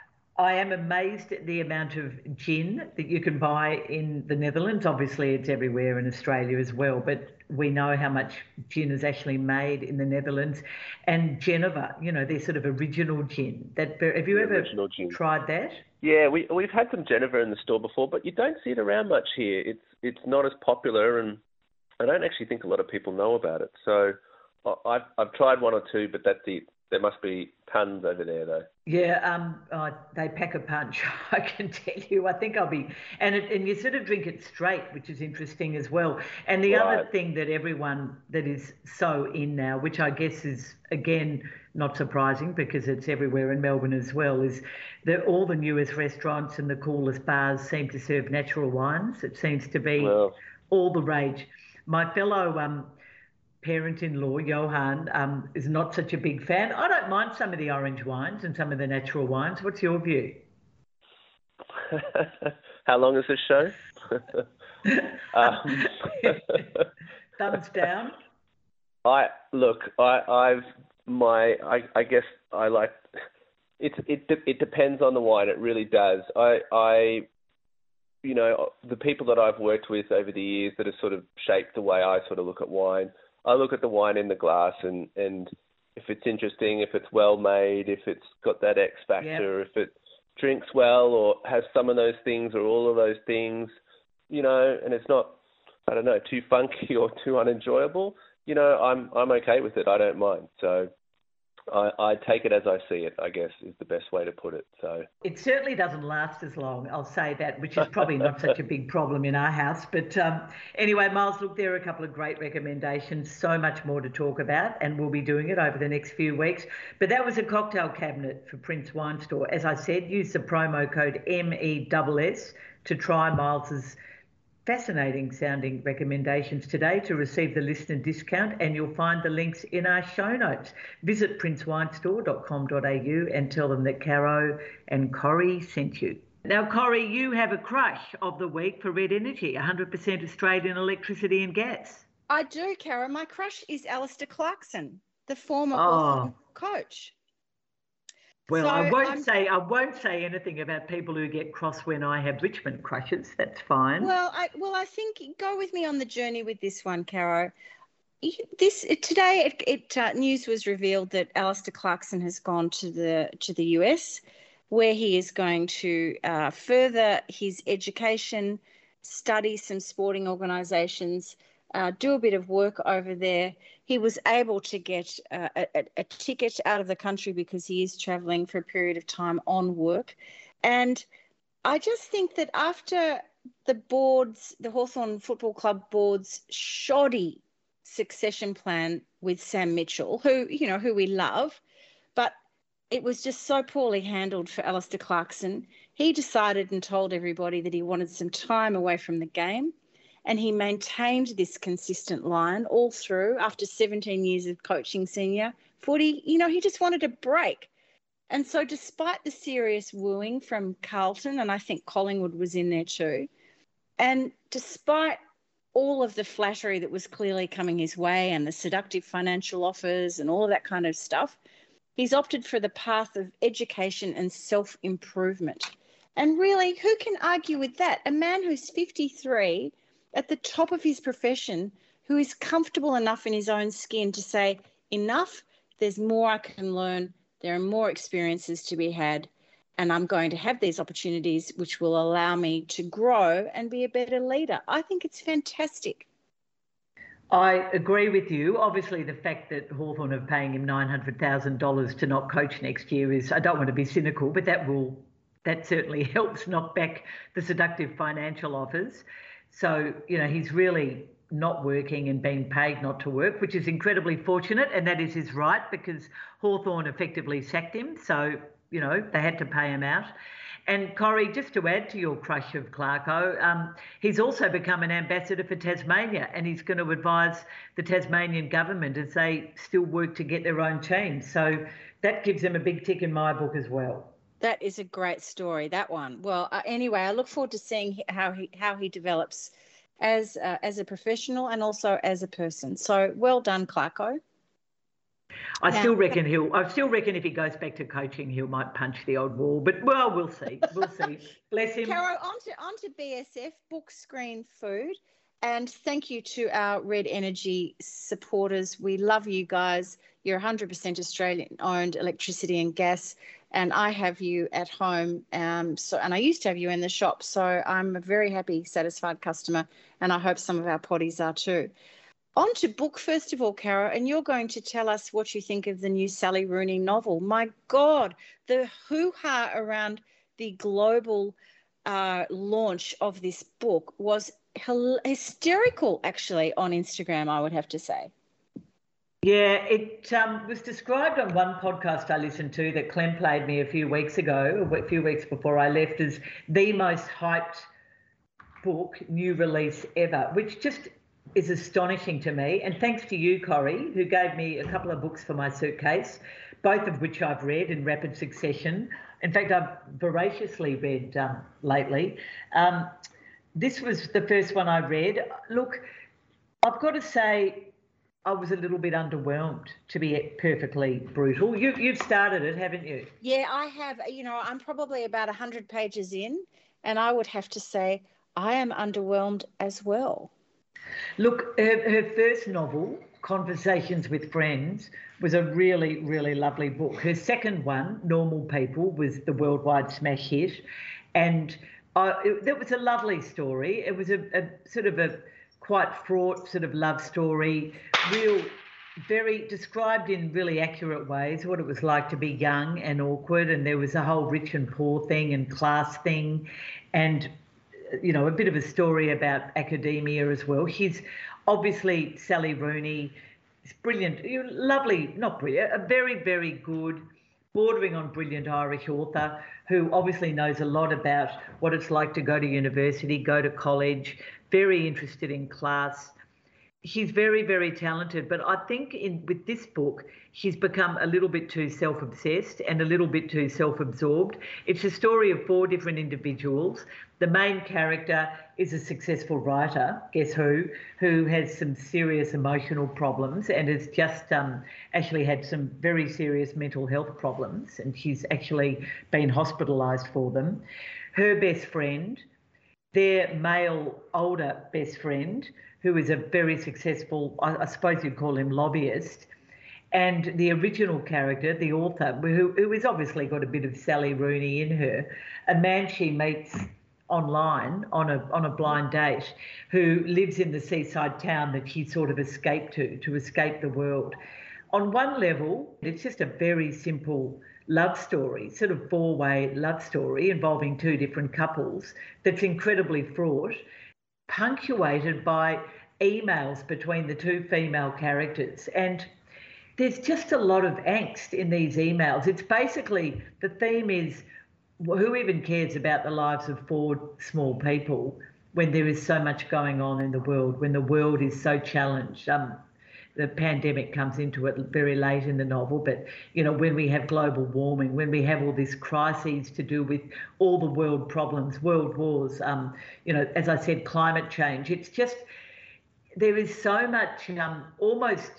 I am amazed at the amount of gin that you can buy in the Netherlands. Obviously, it's everywhere in Australia as well, but we know how much gin is actually made in the Netherlands. And Geneva, you know, they're sort of original gin. That have you the ever gin. tried that? Yeah, we we've had some Geneva in the store before, but you don't see it around much here. It's it's not as popular, and I don't actually think a lot of people know about it. So I've I've tried one or two, but that's it. There must be tons over there, though. Yeah, um, uh, they pack a punch, I can tell you. I think I'll be... And it, and you sort of drink it straight, which is interesting as well. And the Right. other thing that everyone that is so in now, which I guess is, again, not surprising because it's everywhere in Melbourne as well, is that all the newest restaurants and the coolest bars seem to serve natural wines. It seems to be Well, all the rage. My fellow... Um, parent-in-law, Johan, um, is not such a big fan. I don't mind some of the orange wines and some of the natural wines. What's your view? how long is this show? um, Thumbs down. I look. I, I've my. I, I guess I like. It. It. It depends on the wine. It really does. I. I. you know, the people that I've worked with over the years that have sort of shaped the way I sort of look at wine, I look at the wine in the glass and, and if it's interesting, if it's well made, if it's got that X factor, yep. if it drinks well or has some of those things or all of those things, you know, and it's not, I don't know, too funky or too unenjoyable, you know, I'm I'm okay with it. I don't mind. So I, I take it as I see it, I guess, is the best way to put it. So it certainly doesn't last as long, I'll say that, which is probably not such a big problem in our house. But um, anyway, Miles, look, there are a couple of great recommendations, so much more to talk about, and we'll be doing it over the next few weeks. But that was a cocktail cabinet for Prince Wine Store. As I said, use the promo code M E S S to try Miles's fascinating sounding recommendations today to receive the listener discount, and you'll find the links in our show notes. Visit prince wine store dot com dot a u and tell them that Caro and Corrie sent you. Now, Corrie, you have a crush of the week for Red Energy, one hundred percent Australian electricity and gas. I do, Caro. My crush is Alistair Clarkson, the former oh. Hawthorn coach. Well, so I won't I'm, say I won't say anything about people who get cross when I have Richmond crushes. That's fine. Well, I well I think go with me on the journey with this one, Caro. This today, it, it uh, news was revealed that Alistair Clarkson has gone to the to the U S, where he is going to uh, further his education, study some sporting organisations, uh, do a bit of work over there. He was able to get uh, a, a ticket out of the country because he is travelling for a period of time on work. And I just think that after the board's, the Hawthorn Football Club board's shoddy succession plan with Sam Mitchell, who, you know, who we love, but it was just so poorly handled for Alistair Clarkson, he decided and told everybody that he wanted some time away from the game. And he maintained this consistent line all through after seventeen years of coaching senior footy. You know, he just wanted a break. And so despite the serious wooing from Carlton, and I think Collingwood was in there too, and despite all of the flattery that was clearly coming his way and the seductive financial offers and all of that kind of stuff, he's opted for the path of education and self-improvement. And really, who can argue with that? A man who's fifty-three, at the top of his profession, who is comfortable enough in his own skin to say, enough, there's more I can learn, there are more experiences to be had, and I'm going to have these opportunities which will allow me to grow and be a better leader. I think it's fantastic. I agree with you. Obviously, the fact that Hawthorn are paying him nine hundred thousand dollars to not coach next year is, I don't want to be cynical, but that will, that certainly helps knock back the seductive financial offers. So, you know, he's really not working and being paid not to work, which is incredibly fortunate, and that is his right because Hawthorn effectively sacked him. So, you know, they had to pay him out. And Corrie, just to add to your crush of Clarko, um, he's also become an ambassador for Tasmania, and he's going to advise the Tasmanian government as they still work to get their own team. So that gives him a big tick in my book as well. That is a great story, that one. Well, uh, anyway, I look forward to seeing how he how he develops as uh, as a professional and also as a person. So well done, Clarko. I now, still reckon he'll. I still reckon if he goes back to coaching, he might punch the old wall. But well, we'll see. We'll see. Bless him. Caro, on to on to B S F, Book Screen Food, and thank you to our Red Energy supporters. We love you guys. You're one hundred percent Australian-owned electricity and gas. And I have you at home, um, so and I used to have you in the shop, so I'm a very happy, satisfied customer, and I hope some of our potties are too. On to book, first of all, Caro, and you're going to tell us what you think of the new Sally Rooney novel. My God, the hoo-ha around the global uh, launch of this book was hysterical, actually, on Instagram, I would have to say. Yeah, it um, was described on one podcast I listened to that Clem played me a few weeks ago, a few weeks before I left, as the most hyped book, new release ever, which just is astonishing to me. And thanks to you, Corrie, who gave me a couple of books for my suitcase, both of which I've read in rapid succession. In fact, I've voraciously read um, lately. Um, this was the first one I read. Look, I've got to say, I was a little bit underwhelmed, to be perfectly brutal. You, you've started it, haven't you? Yeah, I have. You know, I'm probably about one hundred pages in, And I would have to say, I am underwhelmed as well. Look, her, her first novel, Conversations with Friends, was a really, really lovely book. Her second one, Normal People, was the worldwide smash hit. And uh, it, that was a lovely story. It was a, a sort of a quite fraught sort of love story, real, very described in really accurate ways what it was like to be young and awkward. And there was a whole rich and poor thing and class thing. And you know, a bit of a story about academia as well. She's obviously Sally Rooney, is brilliant, lovely, not brilliant, a very, very good, bordering on brilliant Irish author who obviously knows a lot about what it's like to go to university, go to college, very interested in class. She's very, very talented, but I think in with this book, she's become a little bit too self-obsessed and a little bit too self-absorbed. It's a story of four different individuals. The main character is a successful writer, guess who, who has some serious emotional problems and has just um, actually had some very serious mental health problems, and she's actually been hospitalised for them. Her best friend, their male older best friend, who is a very successful, I, I suppose you'd call him lobbyist, and the original character, the author, who, who has obviously got a bit of Sally Rooney in her, a man she meets online on a on a blind date who lives in the seaside town that she sort of escaped to, to escape the world. On one level, it's just a very simple love story, sort of four-way love story involving two different couples that's incredibly fraught, punctuated by emails between the two female characters. And there's just a lot of angst in these emails. It's basically, the theme is, who even cares about the lives of four small people when there is so much going on in the world, when the world is so challenged? Um, the pandemic comes into it very late in the novel, but, you know, when we have global warming, when we have all these crises to do with all the world problems, world wars, um, you know, as I said, climate change, it's just, there is so much um, almost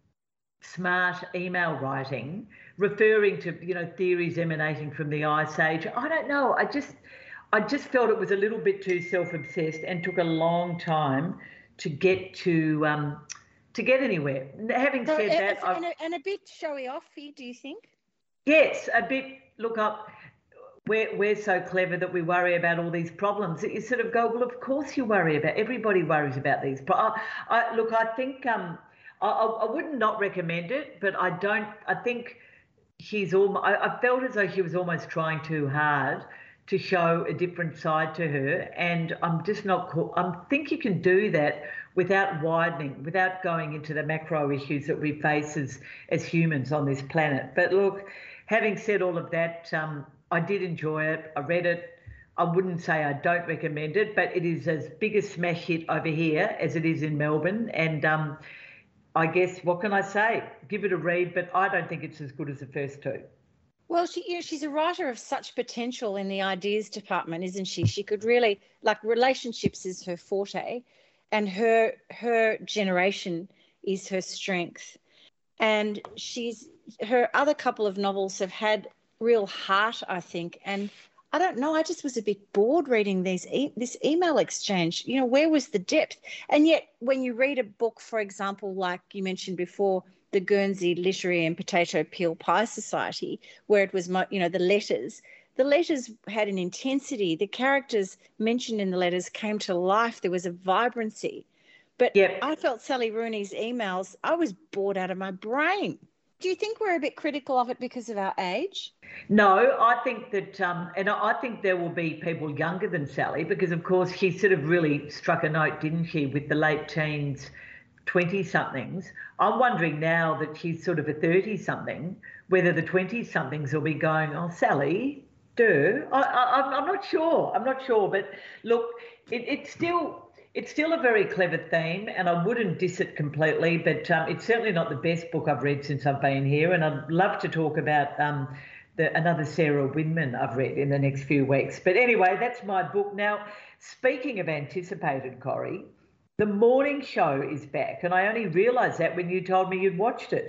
smart email writing referring to, you know, theories emanating from the Ice Age. I don't know. I just, I just felt it was a little bit too self-obsessed and took a long time to get to um, to get anywhere. Having so, said and, that, and a, and a bit showy offy, do you think? Yes, a bit. Look up. We're we're so clever that we worry about all these problems. You sort of go, well, of course you worry about. Everybody worries about these. But I, I, look, I think um, I, I wouldn't not recommend it, but I don't. I think. She's all. I, I felt as though she was almost trying too hard to show a different side to her, and I'm just not. I think you can do that without widening, without going into the macro issues that we face as as humans on this planet. But look, having said all of that, um, I did enjoy it. I read it. I wouldn't say I don't recommend it, but it is as big a smash hit over here as it is in Melbourne, and. Um, I guess, what can I say? Give it a read, but I don't think it's as good as the first two. Well, she, you know, she's a writer of such potential in the ideas department, isn't she? She could really, like, relationships is her forte, and her her generation is her strength. And she's her other couple of novels have had real heart, I think, and I don't know. I just was a bit bored reading these e- this email exchange. You know, where was the depth? And yet, when you read a book, for example, like you mentioned before, the Guernsey Literary and Potato Peel Pie Society, where it was, you know, the letters. The letters had an intensity. The characters mentioned in the letters came to life. There was a vibrancy. But yep. I felt Sally Rooney's emails, I was bored out of my brain. Do you think we're a bit critical of it because of our age? No, I think that, um, and I think there will be people younger than Sally because, of course, she sort of really struck a note, didn't she, with the late teens, twenty-somethings. I'm wondering now that she's sort of a thirty-something, whether the twenty-somethings will be going, oh, Sally, duh. I, I, I'm not sure. I'm not sure. But, look, it, it's still... It's still a very clever theme, and I wouldn't diss it completely, but um, it's certainly not the best book I've read since I've been here, and I'd love to talk about um, the, another Sarah Winman I've read in the next few weeks. But anyway, that's my book. Now, speaking of anticipated, Corrie, The Morning Show is back, and I only realised that when you told me you'd watched it.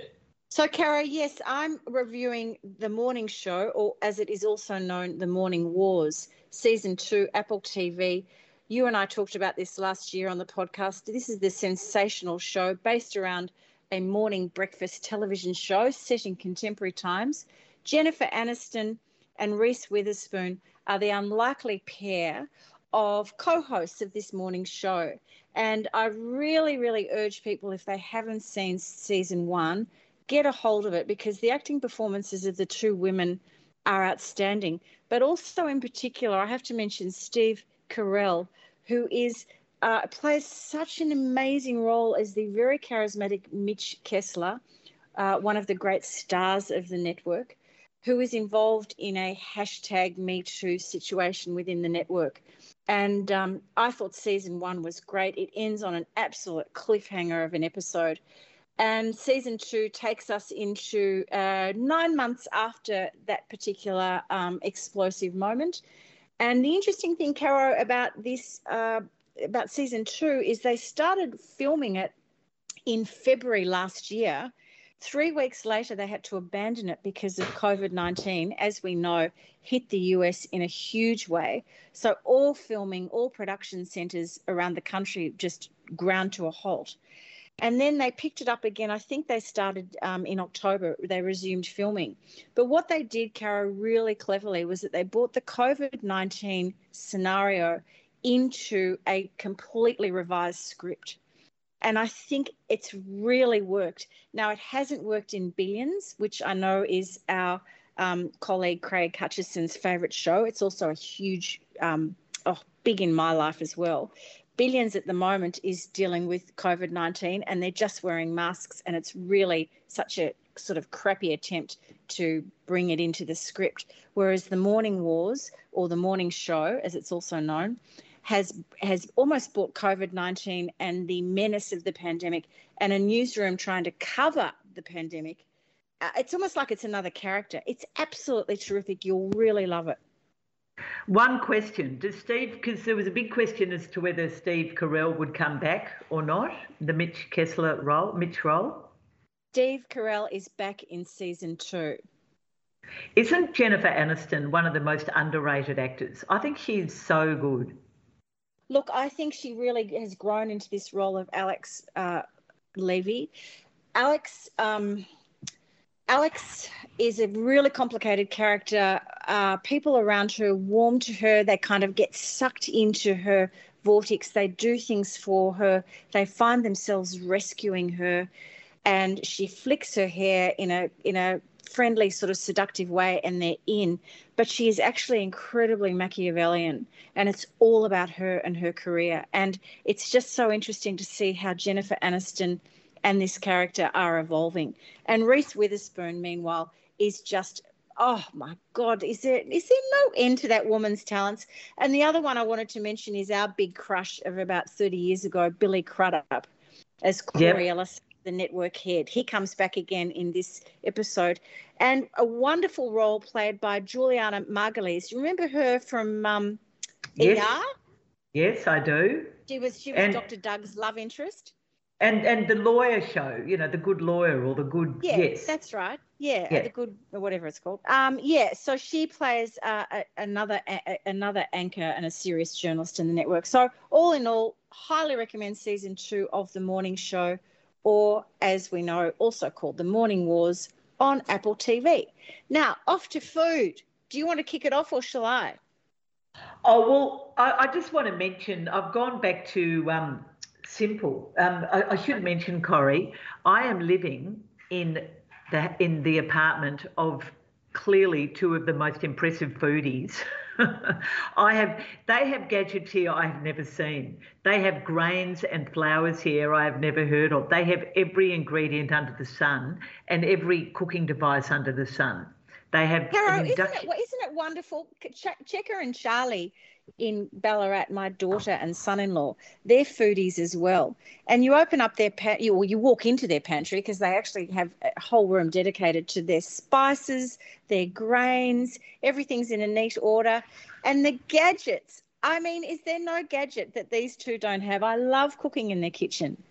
So, Caro, yes, I'm reviewing The Morning Show, or as it is also known, The Morning Wars, Season two, Apple T V. You and I talked about this last year on the podcast. This is the sensational show based around a morning breakfast television show set in contemporary times. Jennifer Aniston and Reese Witherspoon are the unlikely pair of co-hosts of this morning show. And I really, really urge people, if they haven't seen season one, get a hold of it, because the acting performances of the two women are outstanding. But also in particular, I have to mention Steve Carell, who is uh, plays such an amazing role as the very charismatic Mitch Kessler, uh, one of the great stars of the network, who is involved in a hashtag Me Too situation within the network. And um, I thought season one was great. It ends on an absolute cliffhanger of an episode. And season two takes us into uh, nine months after that particular um, explosive moment. And the interesting thing, Caro, about this, uh, about season two, is they started filming it in February last year. Three weeks later, they had to abandon it because of COVID nineteen, as we know, hit the U S in a huge way. So all filming, all production centres around the country just ground to a halt. And then they picked it up again. I think they started um, in October. They resumed filming. But what they did, Caro, really cleverly was that they brought the COVID nineteen scenario into a completely revised script. And I think it's really worked. Now, it hasn't worked in Billions, which I know is our um, colleague Craig Hutchison's favourite show. It's also a huge, um, oh, big in my life as well. Billions at the moment is dealing with COVID nineteen, and they're just wearing masks, and it's really such a sort of crappy attempt to bring it into the script. Whereas The Morning Wars, or The Morning Show, as it's also known, has has almost brought COVID nineteen and the menace of the pandemic and a newsroom trying to cover the pandemic. Uh, it's almost like it's another character. It's absolutely terrific. You'll really love it. One question, does Steve, because there was a big question as to whether Steve Carell would come back or not, the Mitch Kessler role, Mitch role? Steve Carell is back in season two. Isn't Jennifer Aniston one of the most underrated actors? I think she's so good. Look, I think she really has grown into this role of Alex uh, Levy. Alex... Um, Alex is a really complicated character. Uh, people around her warm to her. They kind of get sucked into her vortex. They do things for her. They find themselves rescuing her, and she flicks her hair in a in a friendly, sort of seductive way, and they're in. But she is actually incredibly Machiavellian, and it's all about her and her career. And it's just so interesting to see how Jennifer Aniston and this character are evolving. And Reese Witherspoon, meanwhile, is just, oh my God, is there is there no end to that woman's talents? And the other one I wanted to mention is our big crush of about thirty years ago, Billy Crudup, as Corey yep. Ellis, the network head. He comes back again in this episode. And a wonderful role played by Juliana Margulies. You remember her from um, yes. E R? Yes, I do. She was, she was and- Doctor Doug's love interest. And and the lawyer show, you know, the good lawyer or the good, yeah, yes. That's right. Yeah, yeah, the good, or whatever it's called. Um, yeah, so she plays uh, a, another a, another anchor and a serious journalist in the network. So all in all, highly recommend season two of The Morning Show, or as we know, also called The Morning Wars, on Apple T V. Now, off to food. Do you want to kick it off, or shall I? Oh, well, I, I just want to mention, I've gone back to... Um, Simple. Um, I, I should mention, Corrie, I am living in the in the apartment of clearly two of the most impressive foodies. I have they have gadgets here I have never seen. They have grains and flours here I have never heard of. They have every ingredient under the sun and every cooking device under the sun. They have Caro, an induction- isn't it, isn't it wonderful? Ch- Checker and Charlie in Ballarat, my daughter and son-in-law, they're foodies as well. And you open up their pa- you, well, you walk into their pantry, because they actually have a whole room dedicated to their spices, their grains, everything's in a neat order. And the gadgets, I mean, is there no gadget that these two don't have? I love cooking in their kitchen.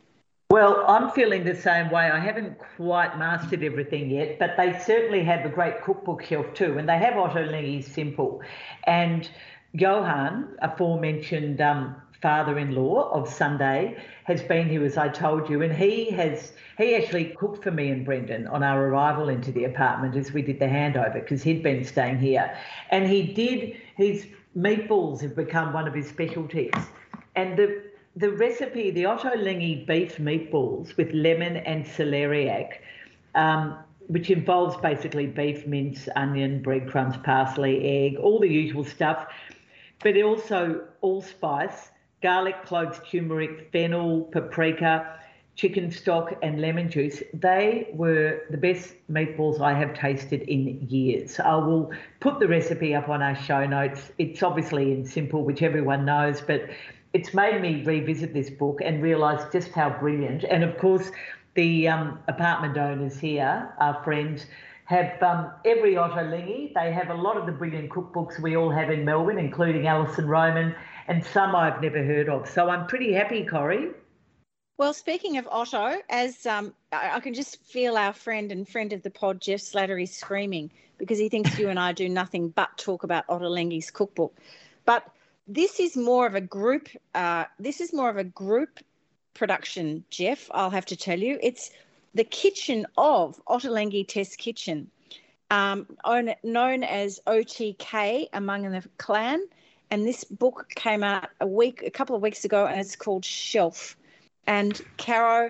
Well, I'm feeling the same way. I haven't quite mastered everything yet, but they certainly have a great cookbook shelf too, and they have Ottolenghi Simple. And Johan, aforementioned um, father-in-law of Sunday, has been here, as I told you, and he has he actually cooked for me and Brendan on our arrival into the apartment as we did the handover, because he'd been staying here, and he did his meatballs have become one of his specialties, and the. The recipe, the Ottolenghi beef meatballs with lemon and celeriac, um, which involves basically beef, mince, onion, breadcrumbs, parsley, egg, all the usual stuff, but also allspice, garlic, cloves, turmeric, fennel, paprika, chicken stock and lemon juice. They were the best meatballs I have tasted in years. I will put the recipe up on our show notes. It's obviously in Simple, which everyone knows, but it's made me revisit this book and realise just how brilliant. And of course, the um, apartment owners here, our friends, have um, every Ottolenghi. They have a lot of the brilliant cookbooks we all have in Melbourne, including Alison Roman, and some I've never heard of. So I'm pretty happy, Corrie. Well, speaking of Otto, as um, I, I can just feel our friend and friend of the pod, Jeff Slattery, screaming because he thinks you and I do nothing but talk about Ottolenghi's cookbook. But this is more of a group. Uh, this is more of a group production, Jeff. I'll have to tell you, it's the kitchen of Ottolenghi Test Kitchen, um, own, known as O T K among the clan. And this book came out a week, a couple of weeks ago, and it's called Shelf. And Caro,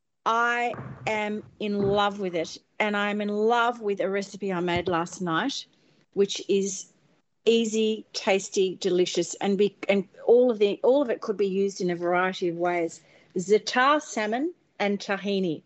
I am in love with it, and I'm in love with a recipe I made last night, which is easy, tasty, delicious, and be and all of the all of it could be used in a variety of ways. Za'atar salmon and tahini.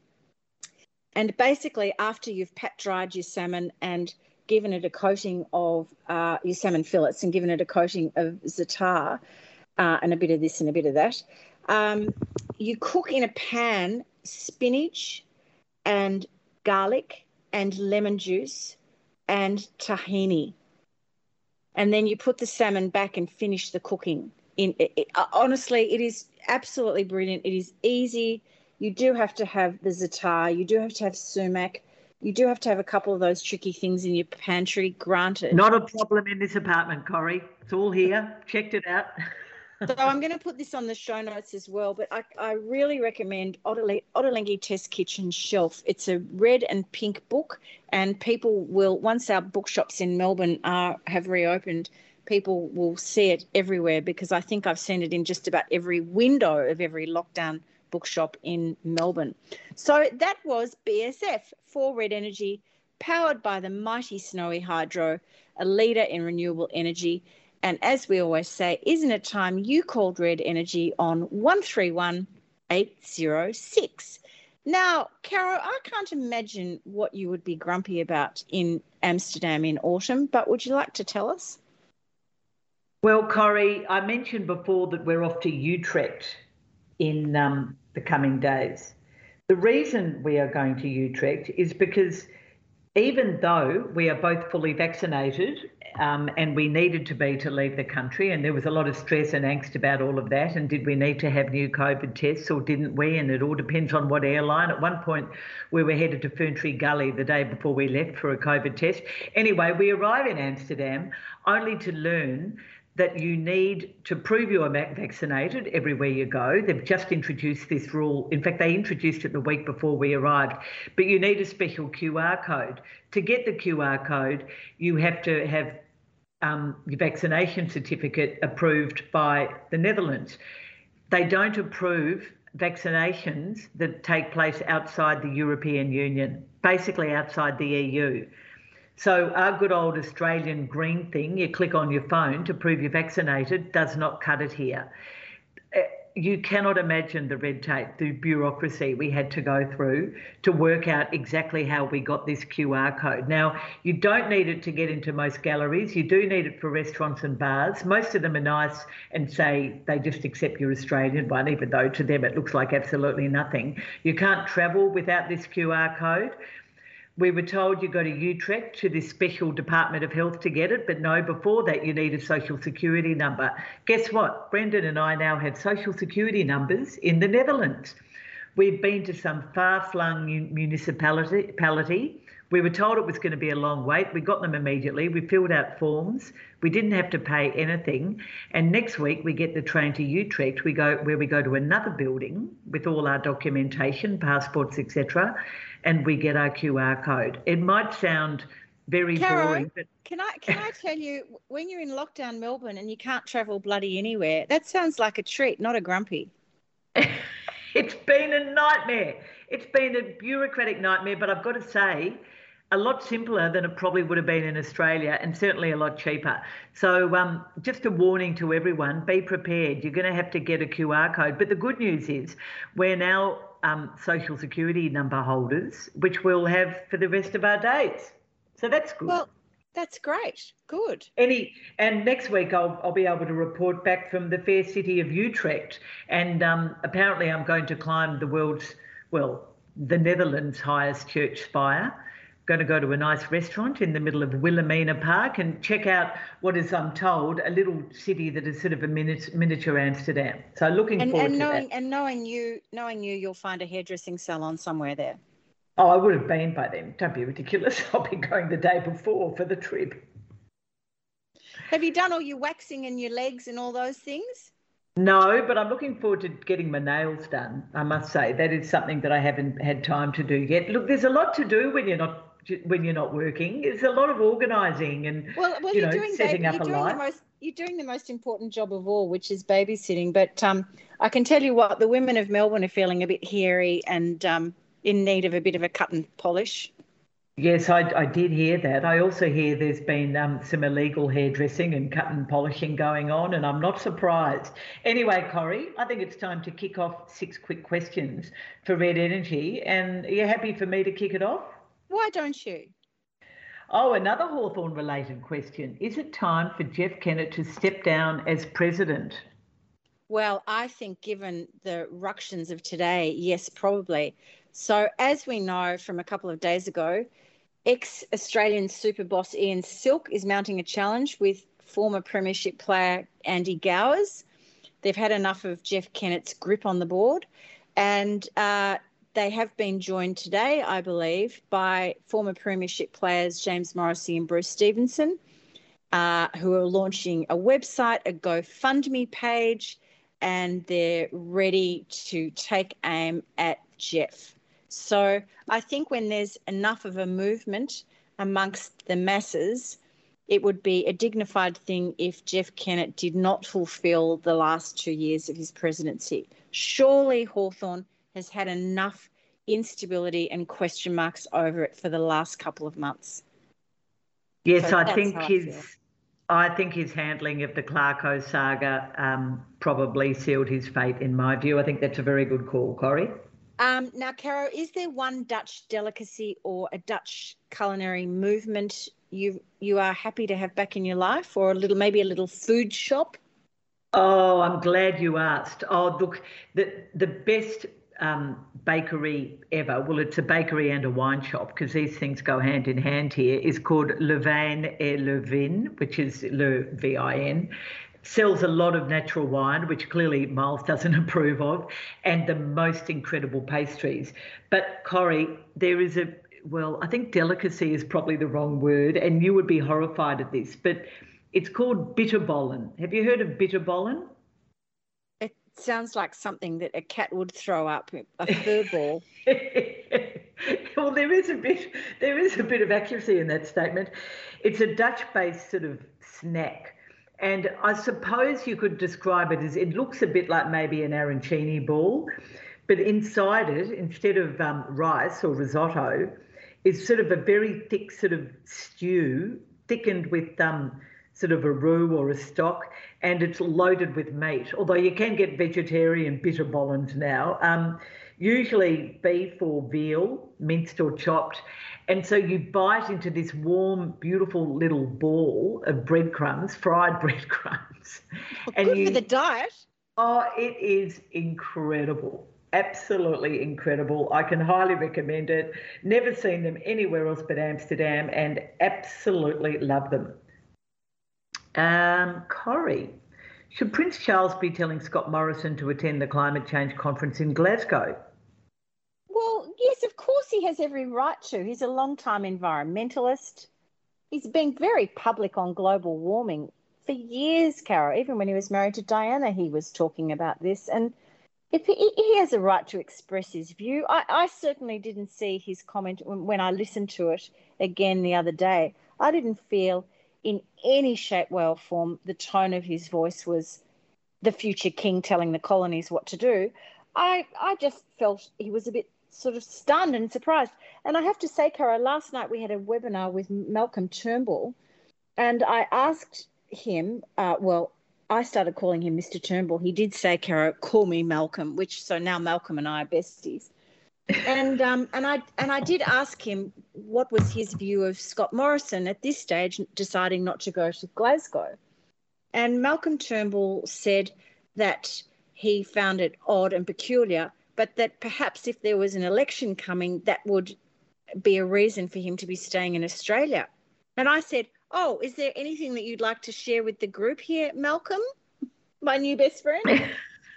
And basically, after you've pat dried your salmon and given it a coating of uh, your salmon fillets and given it a coating of za'atar uh, and a bit of this and a bit of that, um, you cook in a pan spinach and garlic and lemon juice and tahini. And then you put the salmon back and finish the cooking. In it, it, honestly, it is absolutely brilliant. It is easy. You do have to have the za'atar. You do have to have sumac. You do have to have a couple of those tricky things in your pantry, granted. Not a problem in this apartment, Corrie. It's all here. Checked it out. So I'm going to put this on the show notes as well, but I, I really recommend Ottolenghi Test Kitchen Shelf. It's a red and pink book, and people will, once our bookshops in Melbourne are have reopened, people will see it everywhere, because I think I've seen it in just about every window of every lockdown bookshop in Melbourne. So that was B S F for Red Energy, powered by the mighty Snowy Hydro, a leader in renewable energy. And as we always say, isn't it time you called Red Energy on one three one, eight zero six? Now, Caro, I can't imagine what you would be grumpy about in Amsterdam in autumn, but would you like to tell us? Well, Corrie, I mentioned before that we're off to Utrecht in um, the coming days. The reason we are going to Utrecht is because even though we are both fully vaccinated um, and we needed to be to leave the country, and there was a lot of stress and angst about all of that, and did we need to have new COVID tests or didn't we? And it all depends on what airline. At one point, we were headed to Ferntree Gully the day before we left for a COVID test. Anyway, we arrive in Amsterdam only to learn that you need to prove you are vaccinated everywhere you go. They've just introduced this rule. In fact, they introduced it the week before we arrived. But you need a special Q R code. To get the Q R code, you have to have um, your vaccination certificate approved by the Netherlands. They don't approve vaccinations that take place outside the European Union, basically outside the E U. So our good old Australian green thing, you click on your phone to prove you're vaccinated, does not cut it here. You cannot imagine the red tape, the bureaucracy we had to go through to work out exactly how we got this Q R code. Now, you don't need it to get into most galleries. You do need it for restaurants and bars. Most of them are nice and say they just accept your Australian one, even though to them it looks like absolutely nothing. You can't travel without this Q R code. We were told you go to Utrecht to this special Department of Health to get it, but no, before that you need a social security number. Guess what? Brendan and I now have social security numbers in the Netherlands. We've been to some far-flung municipality. We were told it was going to be a long wait. We got them immediately. We filled out forms. We didn't have to pay anything. And next week we get the train to Utrecht. We go where we go to another building with all our documentation, passports, et cetera, and we get our Q R code. It might sound very Caro, boring, but can I can I tell you, when you're in lockdown Melbourne and you can't travel bloody anywhere, that sounds like a treat, not a grumpy. It's been a nightmare. It's been a bureaucratic nightmare, but I've got to say, a lot simpler than it probably would have been in Australia, and certainly a lot cheaper. So um, just a warning to everyone, be prepared. You're going to have to get a Q R code. But the good news is we're now um, social security number holders, which we'll have for the rest of our days. So that's good. Well, that's great. Good. Any and next week I'll I'll be able to report back from the fair city of Utrecht, and um, apparently I'm going to climb the world's well the Netherlands' highest church spire. Going to go to a nice restaurant in the middle of Wilhelmina Park and check out what is, I'm told, a little city that is sort of a miniature Amsterdam. So looking and, forward and to knowing, that. And knowing you, knowing you, you'll find a hairdressing salon somewhere there. Oh, I would have been by then. Don't be ridiculous. I'll be going the day before for the trip. Have you done all your waxing and your legs and all those things? No, but I'm looking forward to getting my nails done, I must say. That is something that I haven't had time to do yet. Look, there's a lot to do when you're not when you're not working. It's a lot of organising and well, well, you you're know, doing setting baby, up you're a doing life. The most, you're doing the most important job of all, which is babysitting. But um, I can tell you what, the women of Melbourne are feeling a bit hairy and um, in need of a bit of a cut and polish. Yes, I, I did hear that. I also hear there's been um, some illegal hairdressing and cut and polishing going on, and I'm not surprised. Anyway, Corrie, I think it's time to kick off six quick questions for Red Energy, and are you happy for me to kick it off? Why don't you? Oh, another Hawthorn-related question. Is it time for Jeff Kennett to step down as president? Well, I think given the ructions of today, yes, probably. So as we know from a couple of days ago, ex-Australian super boss Ian Silk is mounting a challenge with former premiership player Andy Gowers. They've had enough of Jeff Kennett's grip on the board, and uh, they have been joined today, I believe, by former premiership players James Morrissey and Bruce Stevenson, uh, who are launching a website, a GoFundMe page, and they're ready to take aim at Jeff. So I think when there's enough of a movement amongst the masses, it would be a dignified thing if Jeff Kennett did not fulfil the last two years of his presidency. Surely Hawthorn has had enough instability and question marks over it for the last couple of months. Yes, so I think I his feel. I think his handling of the Clarko saga um, probably sealed his fate, in my view. I think that's a very good call, Corrie. Um, now, Caro, is there one Dutch delicacy or a Dutch culinary movement you you are happy to have back in your life, or a little maybe a little food shop? Oh, I'm glad you asked. Oh, look, the the best um, bakery ever, well, it's a bakery and a wine shop because these things go hand in hand here, is called Le Vin et Le Vin, which is Le V I N. Sells a lot of natural wine, which clearly Miles doesn't approve of, and the most incredible pastries. But Corrie, there is a, well, I think delicacy is probably the wrong word, and you would be horrified at this, but it's called bitterballen. Have you heard of bitterballen? It sounds like something that a cat would throw up, a fur ball. Well, there is a bit, there is a bit of accuracy in that statement. It's a Dutch-based sort of snack. And I suppose you could describe it as, it looks a bit like maybe an arancini ball, but inside it, instead of um, rice or risotto, is sort of a very thick sort of stew, thickened with um, sort of a roux or a stock, and it's loaded with meat, although you can get vegetarian bitterbollens now, um, usually beef or veal, minced or chopped. And so you bite into this warm, beautiful little ball of breadcrumbs, fried breadcrumbs. Well, and good you, for the diet. Oh, it is incredible. Absolutely incredible. I can highly recommend it. Never seen them anywhere else but Amsterdam, and absolutely love them. Um, Corrie, should Prince Charles be telling Scott Morrison to attend the climate change conference in Glasgow? he has every right to. He's a long-time environmentalist. He's been very public on global warming for years, Cara. Even when he was married to Diana, he was talking about this. And if he, he has a right to express his view. I, I certainly didn't see his comment when I listened to it again the other day. I didn't feel in any shape, way, or form the tone of his voice was the future king telling the colonies what to do. I, I just felt he was a bit sort of stunned and surprised. And I have to say, Cara, last night we had a webinar with Malcolm Turnbull, and I asked him, uh, well, I started calling him Mister Turnbull. He did say, Cara, call me Malcolm, which so now Malcolm and I are besties. And um, and I and I did ask him what was his view of Scott Morrison at this stage deciding not to go to Glasgow. And Malcolm Turnbull said that he found it odd and peculiar, but that perhaps if there was an election coming, that would be a reason for him to be staying in Australia. And I said, oh, is there anything that you'd like to share with the group here, Malcolm, my new best friend?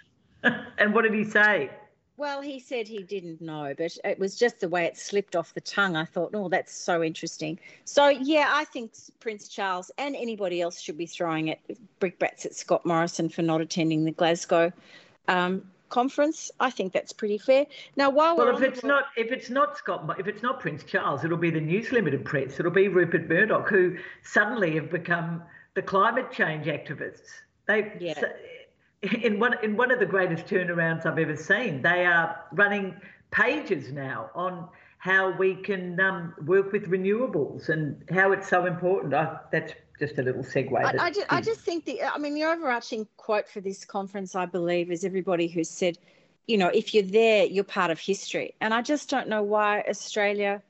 And what did he say? Well, he said he didn't know, but it was just the way it slipped off the tongue. I thought, oh, that's so interesting. So, yeah, I think Prince Charles and anybody else should be throwing it brickbats at Scott Morrison for not attending the Glasgow um, conference. I think that's pretty fair. Now, while we're well, if on it's the... not if it's not Scott, if it's not Prince Charles, it'll be the News Limited press. It'll be Rupert Murdoch, who suddenly have become the climate change activists. They. Yeah. In one in one of the greatest turnarounds I've ever seen, they are running pages now on how we can um, work with renewables and how it's so important. I, that's just a little segue. I, I, just, I just think the, I mean, the overarching quote for this conference, I believe, is everybody who said, you know, if you're there, you're part of history. And I just don't know why Australia,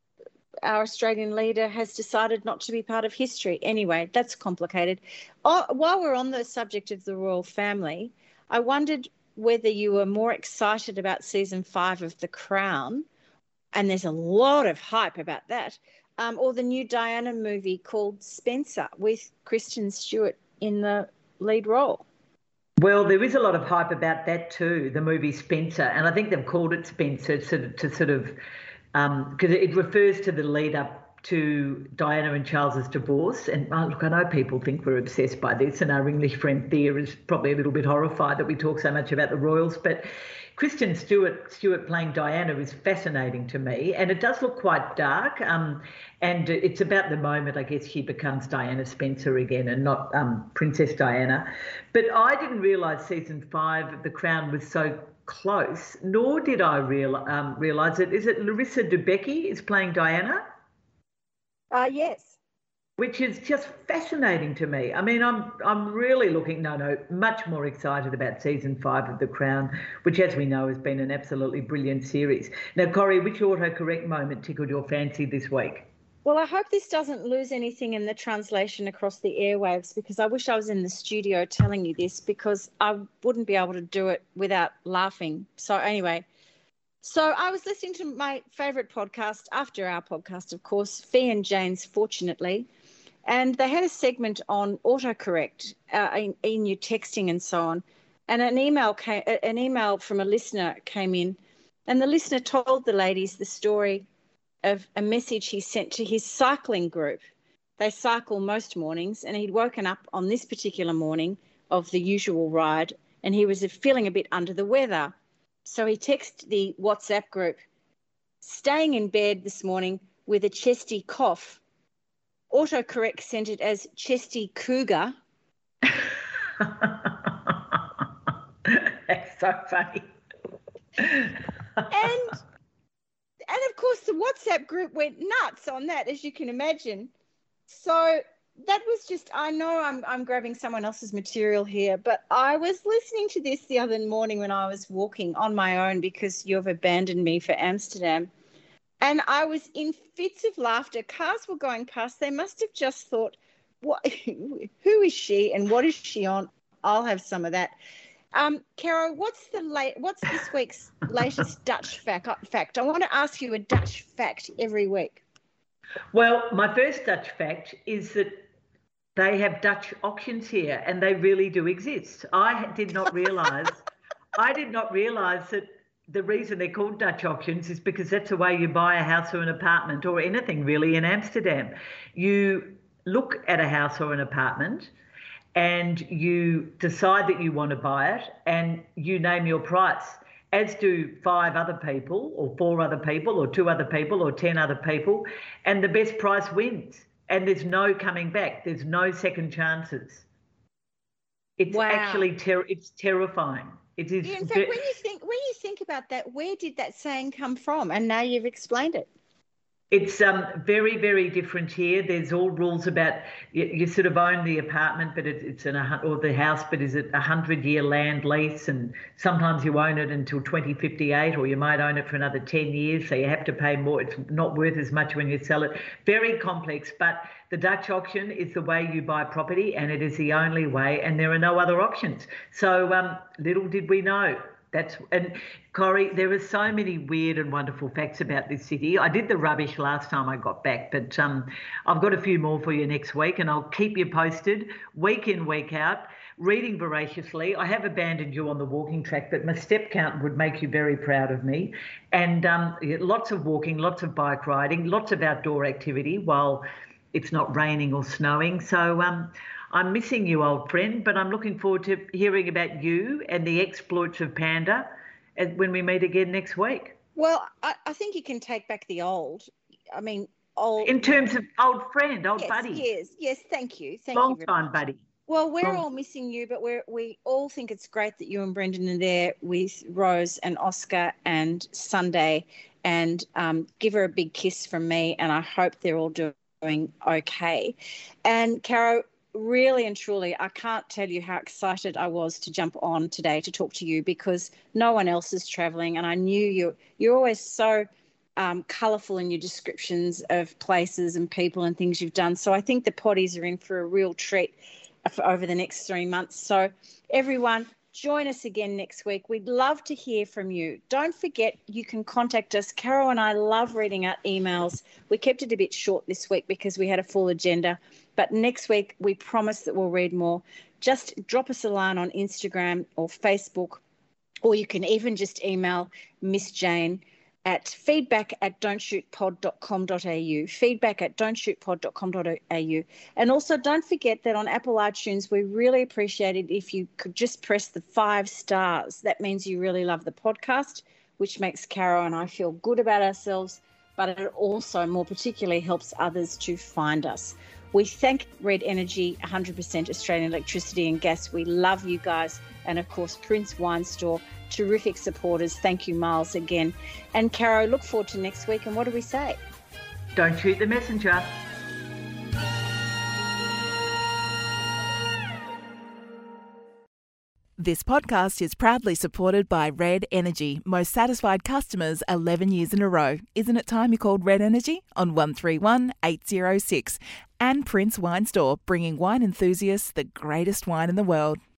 our Australian leader, has decided not to be part of history. Anyway, that's complicated. Oh, while we're on the subject of the royal family, I wondered whether you were more excited about season five of The Crown, and there's a lot of hype about that, um, or the new Diana movie called Spencer with Kristen Stewart in the lead role. Well, there is a lot of hype about that too, the movie Spencer, and I think they've called it Spencer to, to sort of because um, it refers to the lead up to Diana and Charles's divorce. And oh, look, I know people think we're obsessed by this, and our English friend Thea is probably a little bit horrified that we talk so much about the royals. But Kristen Stewart, Stewart playing Diana is fascinating to me, and it does look quite dark. Um, and it's about the moment, I guess, she becomes Diana Spencer again and not um, Princess Diana. But I didn't realise season five of The Crown was so close, nor did I real, um, realise it. Is it Larissa Debicki is playing Diana? Uh, yes. Which is just fascinating to me. I mean, I'm I'm really looking, no, no, much more excited about season five of The Crown, which, as we know, has been an absolutely brilliant series. Now, Corrie, which autocorrect moment tickled your fancy this week? Well, I hope this doesn't lose anything in the translation across the airwaves, because I wish I was in the studio telling you this, because I wouldn't be able to do it without laughing. So anyway, so I was listening to my favourite podcast after our podcast, of course, Fee and Jane's Fortunately, and they had a segment on autocorrect uh, in, in your texting and so on. And an email came, an email from a listener came in, and the listener told the ladies the story of a message he sent to his cycling group. They cycle most mornings, and he'd woken up on this particular morning of the usual ride, and he was feeling a bit under the weather. So he texted the WhatsApp group, staying in bed this morning with a chesty cough. Autocorrect sent it as chesty cougar. That's so funny. and And, of course, the WhatsApp group went nuts on that, as you can imagine. So that was just, I know I'm I'm grabbing someone else's material here, but I was listening to this the other morning when I was walking on my own because you've abandoned me for Amsterdam. And I was in fits of laughter. Cars were going past. They must have just thought, what? Who is she and what is she on? I'll have some of that. Um, Caro, what's the late? What's this week's latest Dutch fact? Fact. I want to ask you a Dutch fact every week. Well, my first Dutch fact is that they have Dutch auctions here, and they really do exist. I did not realise. I did not realise that the reason they're called Dutch auctions is because that's the way you buy a house or an apartment or anything really in Amsterdam. You look at a house or an apartment and you decide that you want to buy it and you name your price, as do five other people or four other people or two other people or ten other people, and the best price wins. And there's no coming back. There's no second chances. It's wow. actually ter- it's terrifying. It is. Yeah, in fact, when you think when you think about that, where did that saying come from? And now you've explained it. It's um, very, very different here. There's all rules about you, you sort of own the apartment, but it, it's in a or the house, but is it a hundred-year land lease? And sometimes you own it until twenty fifty-eight, or you might own it for another ten years. So you have to pay more. It's not worth as much when you sell it. Very complex. But the Dutch auction is the way you buy property, and it is the only way. And there are no other options. So um, little did we know. That's and Corrie, there are so many weird and wonderful facts about this city. I did the rubbish last time I got back, but um, I've got a few more for you next week, and I'll keep you posted week in, week out, reading voraciously. I have abandoned you on the walking track, but my step count would make you very proud of me. And um, lots of walking, lots of bike riding, lots of outdoor activity while it's not raining or snowing. So um, I'm missing you, old friend, but I'm looking forward to hearing about you and the exploits of Panda when we meet again next week. Well, I, I think you can take back the old. I mean, old. In terms of old friend, old yes, buddy. Yes, yes, thank you. Thank Long you. Long time much. buddy. Well, we're Long... all missing you, but we we all think it's great that you and Brendan are there with Rose and Oscar and Sunday, and um, give her a big kiss from me, and I hope they're all doing okay. And Caro, really and truly, I can't tell you how excited I was to jump on today to talk to you, because no one else is travelling, and I knew you. You're always so um, colourful in your descriptions of places and people and things you've done. So I think the potties are in for a real treat for over the next three months. So everyone, join us again next week. We'd love to hear from you. Don't forget, you can contact us. Caro and I love reading out emails. We kept it a bit short this week because we had a full agenda. But next week, we promise that we'll read more. Just drop us a line on Instagram or Facebook, or you can even just email Miss Jane at feedback at don't shoot pod dot com dot a u, feedback at don't shoot pod dot com dot a u. And also don't forget that on Apple iTunes, we really appreciate it if you could just press the five stars. That means you really love the podcast, which makes Caro and I feel good about ourselves, but it also more particularly helps others to find us. We thank Red Energy, one hundred percent Australian electricity and gas. We love you guys. And, of course, Prince Wine Store, terrific supporters. Thank you, Miles, again. And, Caro, look forward to next week. And what do we say? Don't shoot the messenger. This podcast is proudly supported by Red Energy. Most satisfied customers eleven years in a row. Isn't it time you called Red Energy? On one three one, eight zero six. And Prince Wine Store, bringing wine enthusiasts the greatest wine in the world.